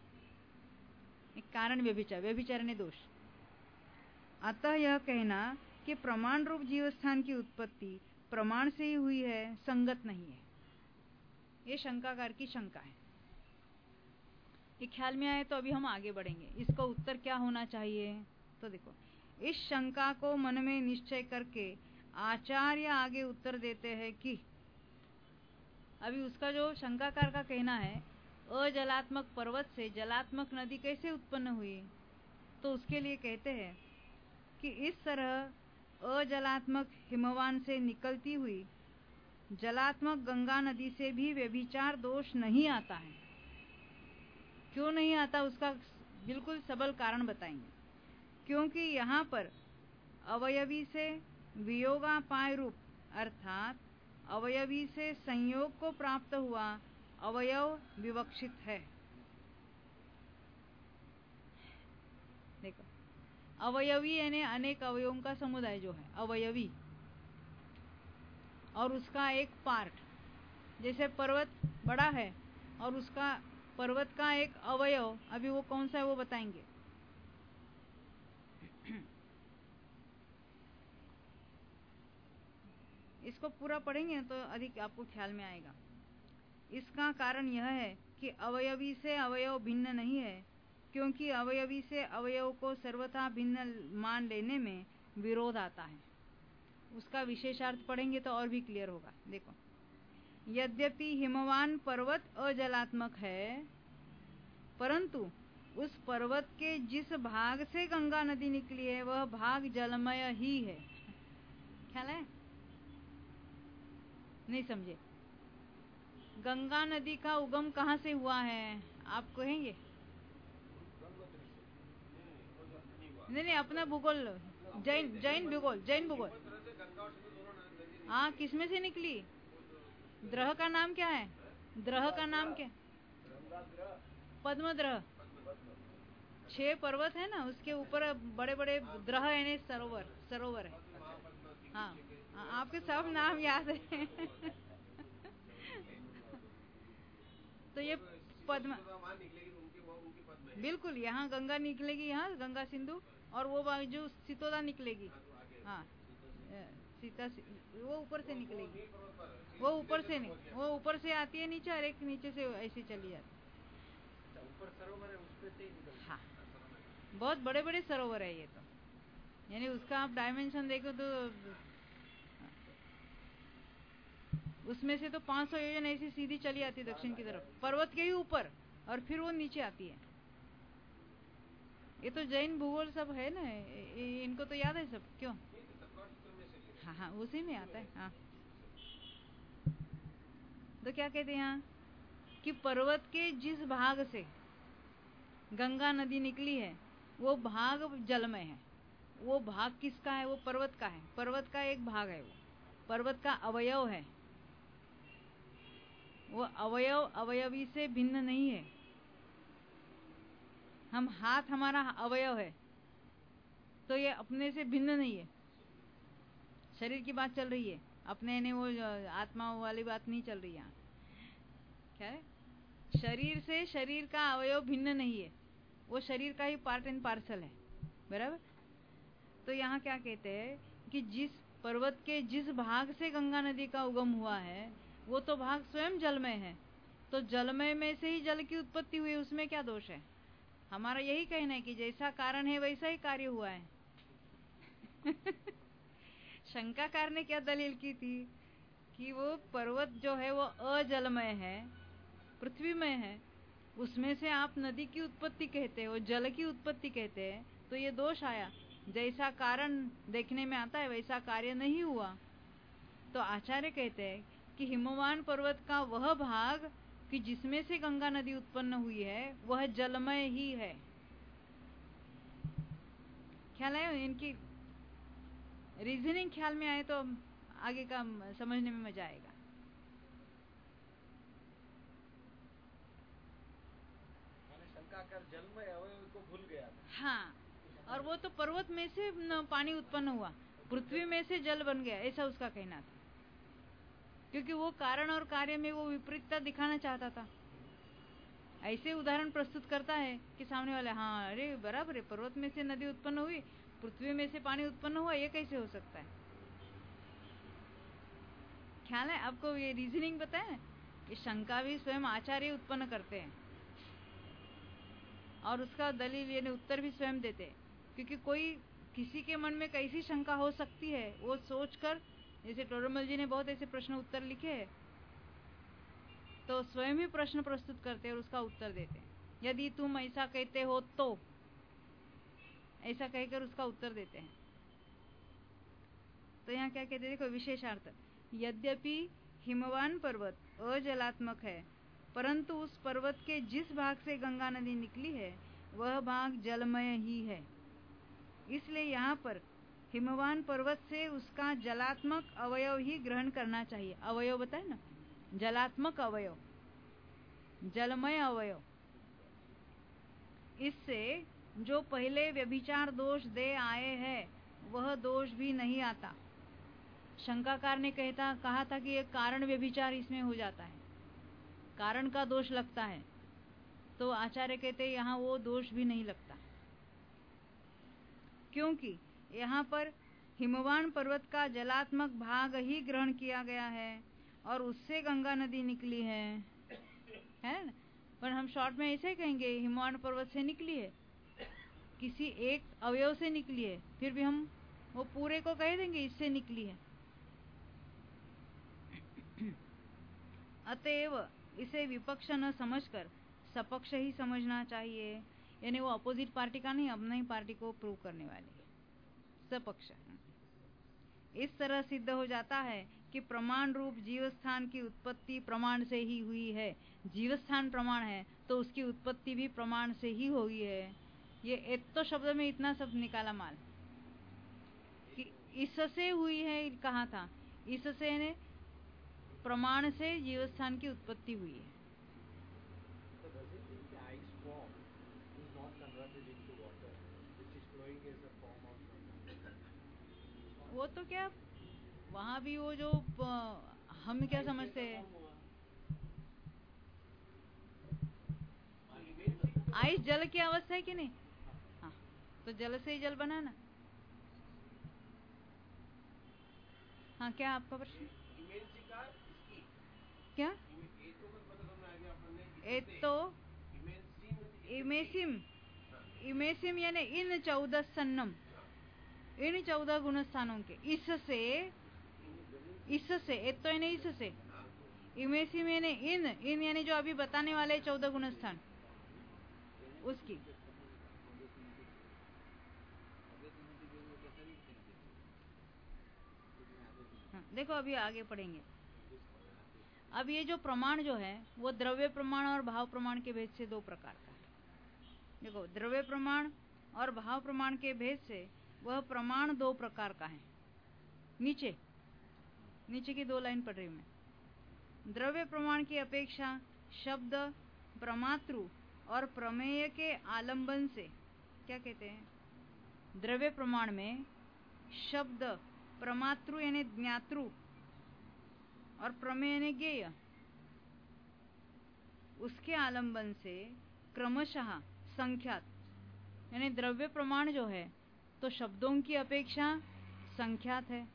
कारण व्यभिचार, व्यभिचार ने दोष। अतः यह कहना कि प्रमाण रूप जीवस्थान की उत्पत्ति प्रमाण से ही हुई है, संगत नहीं है। ये शंकाकार की शंका है। ये ख्याल में आए तो अभी हम आगे बढ़ेंगे। इसका उत्तर क्या होना चाहिए, तो देखो, इस शंका को मन में निश्चय करके आचार्य आगे उत्तर देते हैं कि अभी उसका जो शंकाकार का कहना है, अजलात्मक पर्वत से जलात्मक नदी कैसे उत्पन्न हुई, तो उसके लिए कहते हैं कि इस तरह अजलात्मक हिमवान से निकलती हुई जलात्मक गंगा नदी से भी व्यभिचार दोष नहीं आता है। क्यों नहीं आता, उसका बिल्कुल सबल कारण बताएंगे। क्योंकि यहाँ पर अवयवी से वियोगापाय रूप, अर्थात अवयवी से संयोग को प्राप्त हुआ अवयव विवक्षित है। देखो, अवयवी यानी अनेक अवयवों का समुदाय जो है अवयवी, और उसका एक पार्ट, जैसे पर्वत बड़ा है और उसका पर्वत का एक अवयव, अभी वो कौन सा है वो बताएंगे। इसको पूरा पढ़ेंगे तो अधिक आपको ख्याल में आएगा। इसका कारण यह है कि अवयवी से अवयव भिन्न नहीं है, क्योंकि अवयवी से अवयव को सर्वथा भिन्न मान लेने में विरोध आता है। उसका विशेषार्थ पढ़ेंगे तो और भी क्लियर होगा। देखो, यद्यपि हिमवान पर्वत अजलात्मक है, परंतु उस पर्वत के जिस भाग से गंगा नदी निकली है वह भाग जलमय ही है। ख्याल है? नहीं समझे? गंगा नदी का उगम कहाँ से हुआ है आप कहेंगे? नहीं, अपना भूगोल, जैन भूगोल। हाँ, किसमें से निकली? द्रह का नाम क्या है? द्रह का नाम क्या? पद्मद्रह। 6 पर्वत है ना, उसके ऊपर बड़े बड़े द्रह यानी सरोवर है। हाँ, आपके सब नाम याद है। तो ये पद्म, बिल्कुल, यहाँ गंगा निकलेगी, यहाँ गंगा सिंधु, और वो बाजू सितोदा निकलेगी। हाँ, सीता वो ऊपर से निकलेगी, वो ऊपर से आती है नीचे, और एक नीचे से ऐसे चली जाती है। ऊपर सरोवर है, उसपे से ही निकलती है। हाँ, बहुत बड़े बड़े सरोवर है ये तो, यानी उसका आप डायमेंशन देखो तो उसमें से तो 500 योजन ऐसी सीधी चली आती है दक्षिण की तरफ, पर्वत के ही ऊपर, और फिर वो नीचे आती है। ये तो जैन भूगोल सब है ना, इनको तो याद है सब। क्यों? हाँ, उसी में आता है। हाँ, तो क्या कहते हैं यहाँ कि पर्वत के जिस भाग से गंगा नदी निकली है वो भाग जलमय है। वो भाग किसका है? वो पर्वत का है। पर्वत का एक भाग है, वो पर्वत का अवयव है। वो अवयव अवयवी से भिन्न नहीं है। हम हाथ हमारा अवयव है, तो ये अपने से भिन्न नहीं है। शरीर की बात चल रही है, अपने ने वो आत्मा वाली बात नहीं चल रही यहाँ। क्या है? शरीर से शरीर का अवयव भिन्न नहीं है, वो शरीर का ही पार्ट एंड पार्सल है। बराबर? तो यहाँ क्या कहते हैं कि जिस पर्वत के जिस भाग से गंगा नदी का उगम हुआ है वो तो भाग स्वयं जलमय है, तो जलमय में से ही जल की उत्पत्ति हुई, उसमें क्या दोष है? हमारा यही कहना है कि जैसा कारण है वैसा ही कार्य हुआ है। शंकाकार ने क्या दलील की थी कि वो पर्वत जो है वो अजलमय है, पृथ्वीमय है, उसमें से आप नदी की उत्पत्ति कहते हो, जल की उत्पत्ति कहते हैं, तो ये दोष आया। जैसा कारण देखने में आता है वैसा कार्य नहीं हुआ। तो आचार्य कहते हैं कि हिमवान पर्वत का वह भाग कि जिसमें से गंगा नदी उत्पन्न हुई है वह जलमय ही है। ख्याल है? इनकी रीजनिंग ख्याल में आए तो आगे का समझने में मजा आएगा। शंकाकार जलमय अवयव को भूल गया था। हाँ, और वो तो पर्वत में से पानी उत्पन्न हुआ, पृथ्वी में से जल बन गया, ऐसा उसका कहना था। क्योंकि वो कारण और कार्य में वो विपरीतता दिखाना चाहता था। ऐसे उदाहरण प्रस्तुत करता है कि सामने वाले, हाँ अरे बराबर है, पर्वत में से नदी उत्पन्न हुई, पृथ्वी में से पानी उत्पन्न हुआ, ये कैसे हो सकता है? ख्याल है आपको? ये रीजनिंग बताए कि शंका भी स्वयं आचार्य उत्पन्न करते हैं और उसका दलील यानी उत्तर भी स्वयं देते हैं। क्योंकि कोई किसी के मन में कैसी शंका हो सकती है वो सोचकर, जैसे टोडरमल जी ने बहुत ऐसे प्रश्न उत्तर लिखे हैं, तो स्वयं ही प्रश्न प्रस्तुत करते हैं और उसका उत्तर देते हैं। यदि तुम ऐसा कहते हो तो, ऐसा कहकर उसका उत्तर देते हैं। तो यहाँ क्या कहते हैं? देखो, विशेषार्थ, यद्यपि हिमवान पर्वत अजलात्मक है, परंतु उस पर्वत के जिस भाग से गंगा नदी निकली है वह भाग जलमय ही है। इसलिए यहाँ पर हिमवान पर्वत से उसका जलात्मक अवयव ही ग्रहण करना चाहिए। अवयव बताए ना, जलात्मक अवयव, जलमय अवयव। इससे जो पहले व्यभिचार दोष दे आए हैं वह दोष भी नहीं आता। शंकाकार ने कहा था कि एक कारण व्यभिचार इसमें हो जाता है, कारण का दोष लगता है, तो आचार्य कहते हैं यहाँ वो दोष भी नहीं लगता, क्योंकि यहाँ पर हिमवान पर्वत का जलात्मक भाग ही ग्रहण किया गया है और उससे गंगा नदी निकली है ना? पर हम शॉर्ट में ऐसे कहेंगे हिमवान पर्वत से निकली है, किसी एक अवयव से निकली है, फिर भी हम वो पूरे को कह देंगे इससे निकली है। अतएव इसे विपक्ष न समझकर सपक्ष ही समझना चाहिए, यानी वो अपोजिट पार्टी का नहीं, अपना ही पार्टी को प्रूव करने वाली सपक्ष। इस तरह सिद्ध हो जाता है कि प्रमाण रूप जीवस्थान की उत्पत्ति प्रमाण से ही हुई है। जीवस्थान प्रमाण है तो उसकी उत्पत्ति भी प्रमाण से ही हुई है। ये एक तो शब्द में इतना सब निकाला माल कि इससे हुई है, कहा था इससे ने प्रमाण से जीवस्थान की उत्पत्ति हुई है। वो तो क्या वहां भी वो जो हम क्या समझते हैं, आइस जल की अवस्था है कि नहीं? हाँ, तो जल से ही जल बना ना। हाँ, क्या आपका प्रश्न? क्या तो इमेसिम यानी इन 14 सन्नम, इन 14 गुण स्थानों के इससे तो यानी इससे इमेसिम यानी इन यानी जो अभी बताने वाले 14 गुण स्थान उसकी। हाँ, देखो अभी आगे पढ़ेंगे। अब ये जो प्रमाण जो है वो द्रव्य प्रमाण और भाव प्रमाण के भेद से दो प्रकार का है। देखो द्रव्य प्रमाण और भाव प्रमाण के भेद से वह प्रमाण दो प्रकार का है। नीचे की 2 लाइन पढ़ रही हूं मैं। द्रव्य प्रमाण की अपेक्षा शब्द प्रमातृ और प्रमेय के आलंबन से, क्या कहते हैं, द्रव्य प्रमाण में शब्द प्रमातृ यानी ज्ञातृ और प्रमेय यानी ज्ञेय, उसके आलंबन से क्रमशः संख्यात यानी द्रव्य प्रमाण जो है तो शब्दों की अपेक्षा संख्यात है।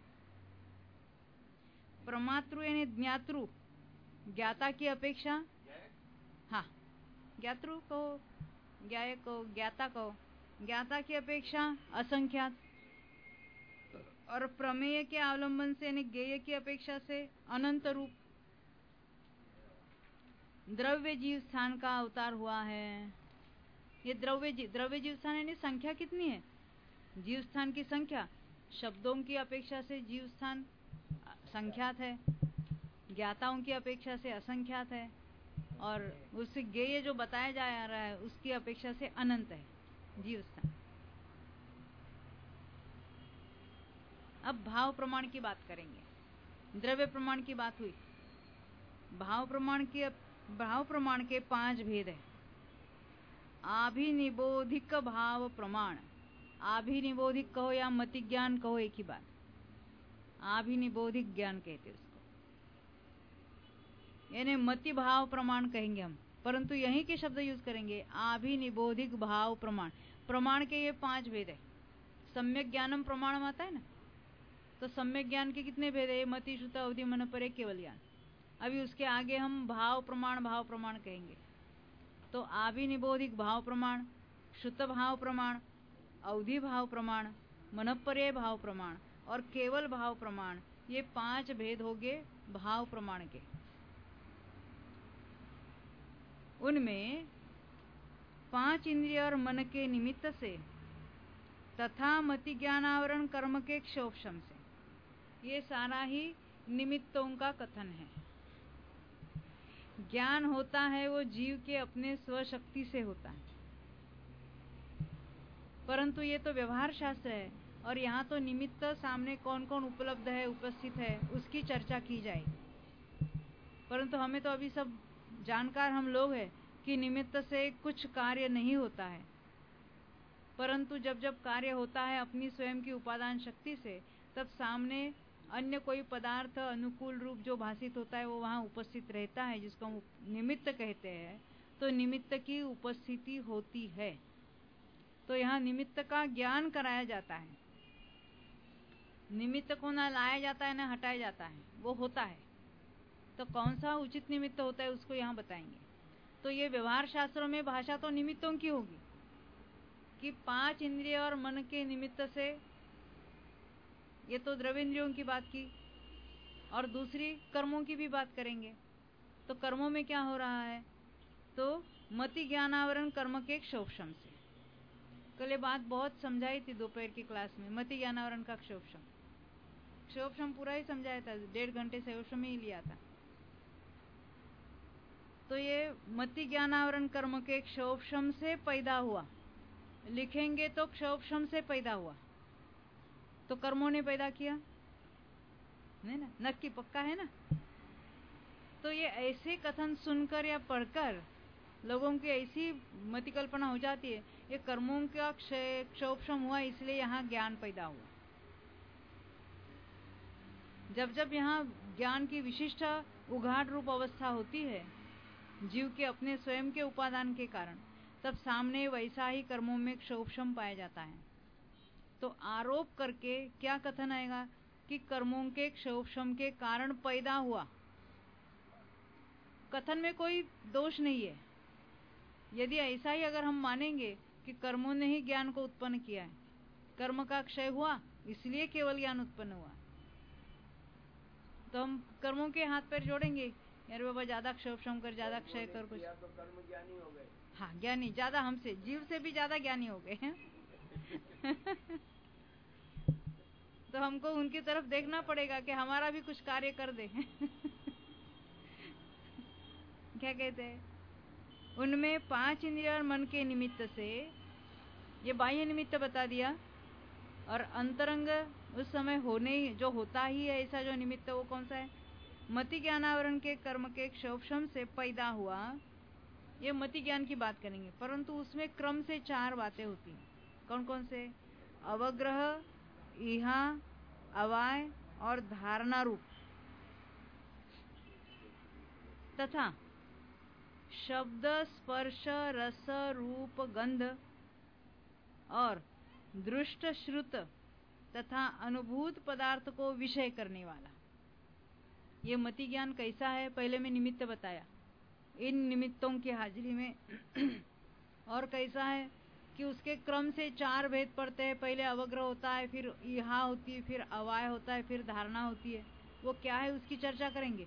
प्रमातृ यानी ज्ञातृ ज्ञाता की अपेक्षा, हाँ ज्ञातृ को ज्ञाय को ज्ञाता को ज्ञाता की अपेक्षा असंख्यात, और प्रमेय के अवलंबन से यानी ज्ञेय की अपेक्षा से अनंत रूप। द्रव्य जीव स्थान का अवतार हुआ है। ये द्रव्य जीव स्थान यानी संख्या कितनी है? जीव स्थान की संख्या शब्दों की अपेक्षा से जीव स्थान संख्यात है, ज्ञाताओं की अपेक्षा से असंख्यात है, और उससे ज्ञेय जो बताया जा रहा है उसकी अपेक्षा से अनंत है जीव स्थान। अब भाव प्रमाण की बात करेंगे। द्रव्य प्रमाण की बात हुई, भाव प्रमाण के 5 भेद है। आभिनिबोधिक भाव प्रमाण, आभिनिबोधिक कहो या मति ज्ञान कहो एक ही बात, आभिनिबोधिक ज्ञान कहते हैं उसको, यानी मति भाव प्रमाण कहेंगे हम, परंतु यहीं के शब्द यूज करेंगे आभिनिबोधिक भाव प्रमाण। प्रमाण के ये 5 भेद है। सम्यक ज्ञानम प्रमाण आता है ना, तो सम्यक ज्ञान के कितने भेद है? मति, श्रुत, अवधि, मन, परे, केवल ज्ञान। अभी उसके आगे हम भाव प्रमाण कहेंगे। तो आभिनिबोधिक भाव प्रमाण, श्रुत भाव प्रमाण, अवधि भाव प्रमाण, मनपर्य भाव प्रमाण और केवल भाव प्रमाण, ये 5 भेद हो गए भाव प्रमाण के। उनमें 5 इंद्रिय और मन के निमित्त से तथा मति ज्ञानावरण कर्म के क्षोभशम से, ये सारा ही निमित्तों का कथन है। ज्ञान होता है वो जीव के अपने स्वशक्ति से होता है, परंतु ये तो व्यवहार शास्त्र है और यहाँ तो निमित्त सामने कौन कौन उपलब्ध है, उपस्थित है, उसकी चर्चा की जाएगी। परंतु हमें तो अभी सब जानकार हम लोग हैं कि निमित्त से कुछ कार्य नहीं होता है, परंतु जब जब कार्य होता है अपनी स्वयं की उपादान शक्ति से, तब सामने अन्य कोई पदार्थ अनुकूल रूप जो भाषित होता है वो वहाँ उपस्थित रहता है, जिसको हम निमित्त कहते हैं। तो निमित्त की उपस्थिति होती है, तो यहाँ निमित्त का ज्ञान कराया जाता है। निमित्त को ना लाया जाता है ना हटाया जाता है, वो होता है। तो कौन सा उचित निमित्त होता है उसको यहाँ बताएंगे। तो ये व्यवहार शास्त्रों में भाषा तो निमित्तों की होगी कि 5 इंद्रिय और मन के निमित्त से, ये तो द्रव्येंद्रियों की बात की, और दूसरी कर्मों की भी बात करेंगे। तो कर्मों में क्या हो रहा है, तो मति ज्ञानावरण कर्म के क्षोभशम से। कल ये बात बहुत समझाई थी दोपहर की क्लास में, मति ज्ञानावरण का क्षोभशम। क्षोभशम पूरा ही समझाया था, 1.5 घंटे क्षोभशम ही लिया था। तो ये मति ज्ञानावरण कर्म के क्षोभशम से पैदा हुआ, लिखेंगे तो क्षोभशम से पैदा हुआ। तो कर्मों ने पैदा किया नहीं ना, नक्की पक्का है ना। तो ये ऐसे कथन सुनकर या पढ़कर लोगों की ऐसी मति कल्पना हो जाती है, ये कर्मों का क्षोभशम हुआ इसलिए यहाँ ज्ञान पैदा हुआ। जब जब यहाँ ज्ञान की विशिष्ट उघाड़ रूप अवस्था होती है जीव के अपने स्वयं के उपादान के कारण, तब सामने वैसा ही कर्मों में क्षोभशम पाया जाता है। तो आरोप करके क्या कथन आएगा कि कर्मों के क्षोभशम के कारण पैदा हुआ। कथन में कोई दोष नहीं है। यदि ऐसा ही अगर हम मानेंगे कि कर्मों ने ही ज्ञान को उत्पन्न किया है, कर्म का क्षय हुआ इसलिए केवल ज्ञान उत्पन्न हुआ, तो हम कर्मों के हाथ पैर जोड़ेंगे, यार बाबा ज्यादा क्षोभशम कर, ज्यादा क्षय कर, कुछ तो कर्म ज्ञानी हो गए। हाँ ज्ञानी, ज्यादा हमसे जीव से भी ज्यादा ज्ञानी हो गए हैं। तो हमको उनकी तरफ देखना पड़ेगा कि हमारा भी कुछ कार्य कर दे। क्या कहते हैं, उनमें 5 इंद्रिय और मन के निमित्त से, ये बाह्य निमित्त बता दिया, और अंतरंग उस समय होने जो होता ही है ऐसा जो निमित्त, वो कौन सा है, मति ज्ञानावरण के कर्म के क्षोभशम से पैदा हुआ। ये मति ज्ञान की बात करेंगे, परंतु उसमें क्रम से 4 बातें होती हैं। कौन कौन से, अवग्रह, इहा, अवाय और धारणा रूप, तथा शब्द स्पर्श रस रूप गंध और दृष्ट श्रुत तथा अनुभूत पदार्थ को विषय करने वाला। ये मति ज्ञान कैसा है, पहले मैं निमित्त बताया इन निमित्तों की हाजिरी में। और कैसा है कि उसके क्रम से 4 भेद पड़ते हैं। पहले अवग्रह होता है, फिर इहा होती है, फिर अवाय होता है, फिर धारणा होती है। वो क्या है उसकी चर्चा करेंगे।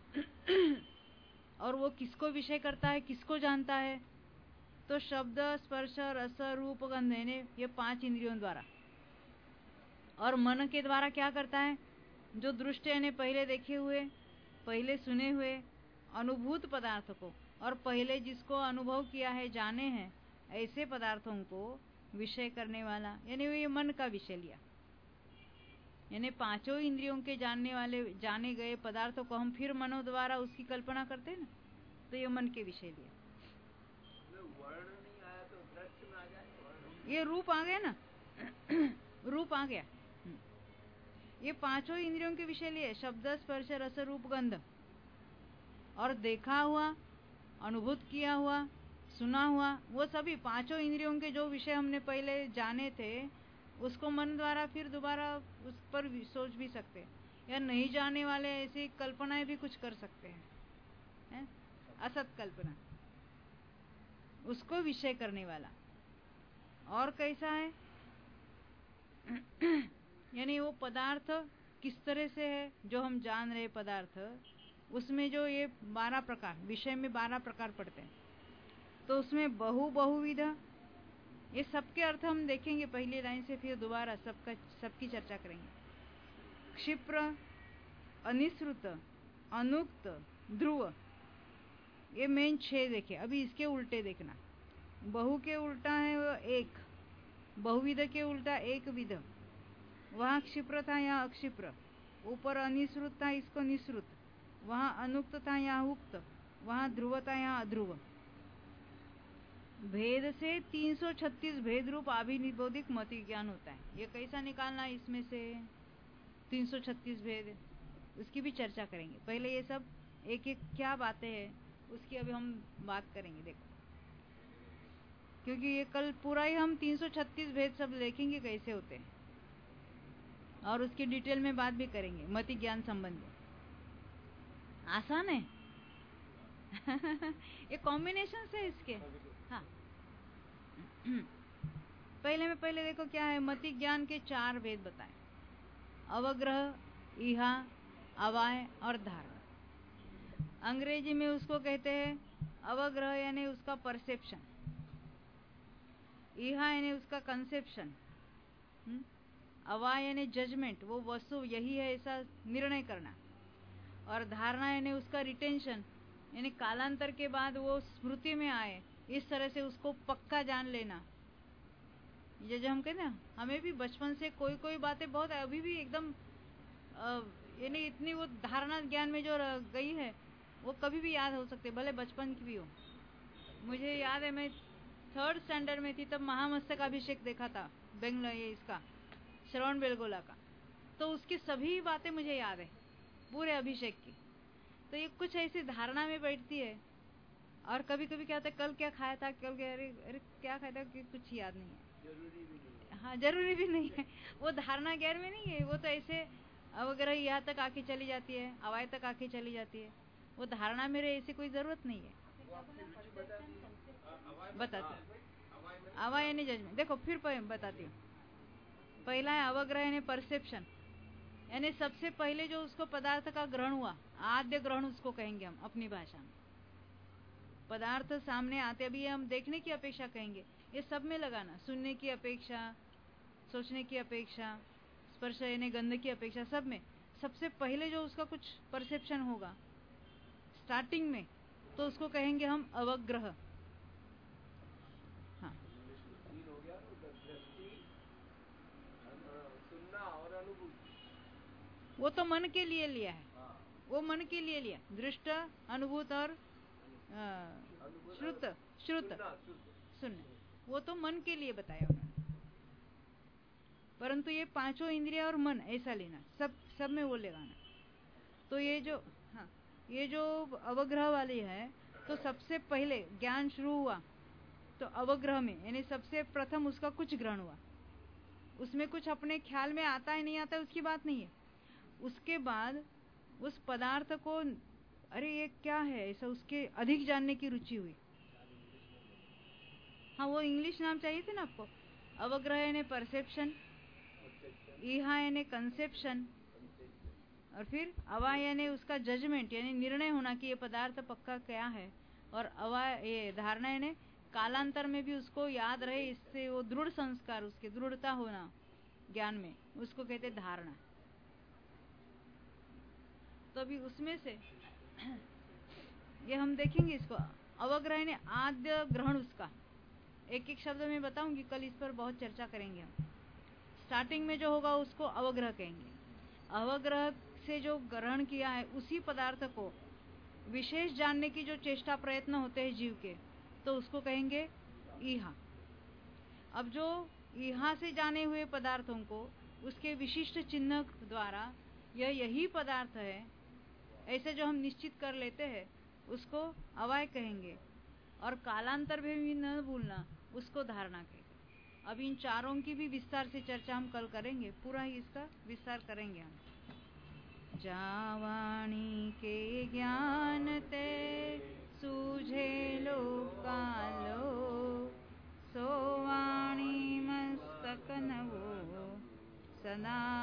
और वो किसको विषय करता है, किसको जानता है, तो शब्द स्पर्श रस रूप गंध, ये 5 इंद्रियों द्वारा। और मन के द्वारा क्या करता है, जो दृष्ट यानी पहले देखे हुए, पहले सुने हुए अनुभूत पदार्थ को, और पहले जिसको अनुभव किया है, जाने हैं, ऐसे पदार्थों को विषय करने वाला, यानी ये मन का विषय लिया। यानी 5 इंद्रियों के जानने वाले जाने गए पदार्थों को हम फिर मनो द्वारा उसकी कल्पना करते हैं ना, तो ये मन के विषय लिया। वर्ण नहीं आया तो दृश्य में आ जाए, ये रूप आ गया ना। रूप आ गया। ये 5 इंद्रियों के विषय लिए, शब्द स्पर्श रस रूप गंध, और देखा हुआ, अनुभूत किया हुआ, सुना हुआ, वो सभी 5 इंद्रियों के जो विषय हमने पहले जाने थे, उसको मन द्वारा फिर दोबारा उस पर सोच भी सकते हैं, या नहीं जाने वाले ऐसी कल्पनाएं भी कुछ कर सकते हैं, असत कल्पना, उसको विषय करने वाला। और कैसा है, यानी वो पदार्थ किस तरह से है जो हम जान रहे पदार्थ, उसमें जो ये 12 प्रकार, विषय में 12 प्रकार पड़ते हैं, तो उसमें बहुविध, ये सबके अर्थ हम देखेंगे पहली लाइन से, फिर दोबारा सबकी चर्चा करेंगे। क्षिप्र, अनिश्रुत, अनुक्त, ध्रुव, ये मेन 6 देखे। अभी इसके उल्टे देखना, बहु के उल्टा है वो एक, बहुविध के उल्टा एक विध। वहाँ क्षिप्र था, यहाँ अक्षिप्र। ऊपर अनिश्रुत था, इसको निश्रुत। वहाँ अनुक्त था, यहाँ उक्त। वहाँ ध्रुव था, यहाँ अध्रुव। भेद से 336 भेद रूप अभिनिबोधिक मति ज्ञान होता है। ये कैसा निकालना है इसमें से 336 भेद, उसकी भी चर्चा करेंगे। पहले ये सब एक एक क्या बातें हैं उसकी अभी हम बात करेंगे, देखो, क्योंकि ये कल पूरा ही हम 336 भेद सब देखेंगे कैसे होते हैं। और उसकी डिटेल में बात भी करेंगे। मति ज्ञान संबंधी आसान है। ये कॉम्बिनेशन है इसके। हाँ पहले देखो क्या है। मति ज्ञान के 4 भेद बताए, अवग्रह, इहा, अवाय और धारणा। अंग्रेजी में उसको कहते हैं अवग्रह यानी उसका परसेप्शन, इहा यानी उसका कंसेप्शन, अवाय यानी जजमेंट, वो वस्तु यही है ऐसा निर्णय करना, और धारणा यानी उसका रिटेंशन यानी कालांतर के बाद वो स्मृति में आए, इस तरह से उसको पक्का जान लेना। ये जो हम कहते हैं हमें भी बचपन से कोई बातें बहुत अभी भी एकदम यानी इतनी वो धारणा ज्ञान में जो गई है वो कभी भी याद हो सकती है, भले बचपन की भी हो। मुझे याद है मैं 3rd स्टैंडर्ड में थी तब महामस्तकाभिषेक देखा था बेंगलोर, ये इसका श्रवण बेलगोला का, तो उसकी सभी बातें मुझे याद है पूरे अभिषेक की। तो ये कुछ ऐसी धारणा में बैठती है। और कभी कभी क्या होता है कल क्या खाया था, कल क्या अरे क्या खाया था कि कुछ याद नहीं है। जरूरी भी नहीं। हाँ जरूरी भी नहीं है, वो धारणा ज्ञान में नहीं है। वो तो ऐसे अवग्रह यहाँ तक आके चली जाती है, अवाय तक आके चली जाती है। वो धारणा मेरे ऐसी कोई जरूरत नहीं है। बताती अवाय यानी जजमेंट। देखो फिर बताती हूँ। पहला है अवग्रह यानी परसेप्शन, यानी सबसे पहले जो उसको पदार्थ का ग्रहण हुआ, आद्य ग्रहण उसको कहेंगे हम अपनी भाषा में। पदार्थ सामने आते अभी हम देखने की अपेक्षा कहेंगे, ये सब में लगाना, सुनने की अपेक्षा, सोचने की अपेक्षा, स्पर्श यानी गंध की अपेक्षा, सब में सबसे पहले जो उसका कुछ परसेप्शन होगा स्टार्टिंग में, तो उसको कहेंगे हम अवग्रह। हाँ हो गया दृष्टि, सुनना और अनुभूति। वो तो मन के लिए लिया है। वो मन के लिए लिया, दृष्ट, अनुभूत और श्रुत सुनना, वो तो मन के लिए बताया उन्होंने। परंतु ये 5 इंद्रिया और मन ऐसा लेना, सब में वो लगाना। तो ये जो अवग्रह वाली है, तो सबसे पहले ज्ञान शुरू हुआ तो अवग्रह में, यानी सबसे प्रथम उसका कुछ ग्रहण हुआ। उसमें कुछ अपने ख्याल में आता है नहीं आता है उसकी बात नहीं है। उसके बाद उस पदार्थ को अरे ये क्या है ऐसा उसके अधिक जानने की रुचि हुई। हाँ वो इंग्लिश नाम चाहिए थे ना आपको। अवग्रह यानी परसेप्शन, इहा यानी कंसेप्शन, और फिर अवाय यानी उसका जजमेंट यानी निर्णय होना कि ये पदार्थ पक्का क्या है, और अवाय ये धारणा यानी कालांतर में भी उसको याद रहे, इससे वो दृढ़ संस्कार, उसके दृढ़ता होना ज्ञान में, उसको कहते धारणा। तो अभी उसमें से ये हम देखेंगे इसको। अवग्रह यानी आद्य ग्रहण उसका, एक एक शब्द में बताऊंगी, कल इस पर बहुत चर्चा करेंगे हम। स्टार्टिंग में जो होगा उसको अवग्रह कहेंगे। अवग्रह से जो ग्रहण किया है उसी पदार्थ को विशेष जानने की जो चेष्टा प्रयत्न होते हैं जीव के, तो उसको कहेंगे ईहा। अब जो ईहा से जाने हुए पदार्थों को उसके विशिष्ट चिन्ह द्वारा यही पदार्थ है ऐसे जो हम निश्चित कर लेते हैं उसको अवाय कहेंगे, और कालांतर में भी न भूलना उसको धारणा कहेंगे। अब इन चारों की भी विस्तार से चर्चा हम कल करेंगे, पूरा ही इसका विस्तार करेंगे हम। जावाणी के ज्ञान ते सूझे लोकालो, सोवाणी मस्तक नवो सदा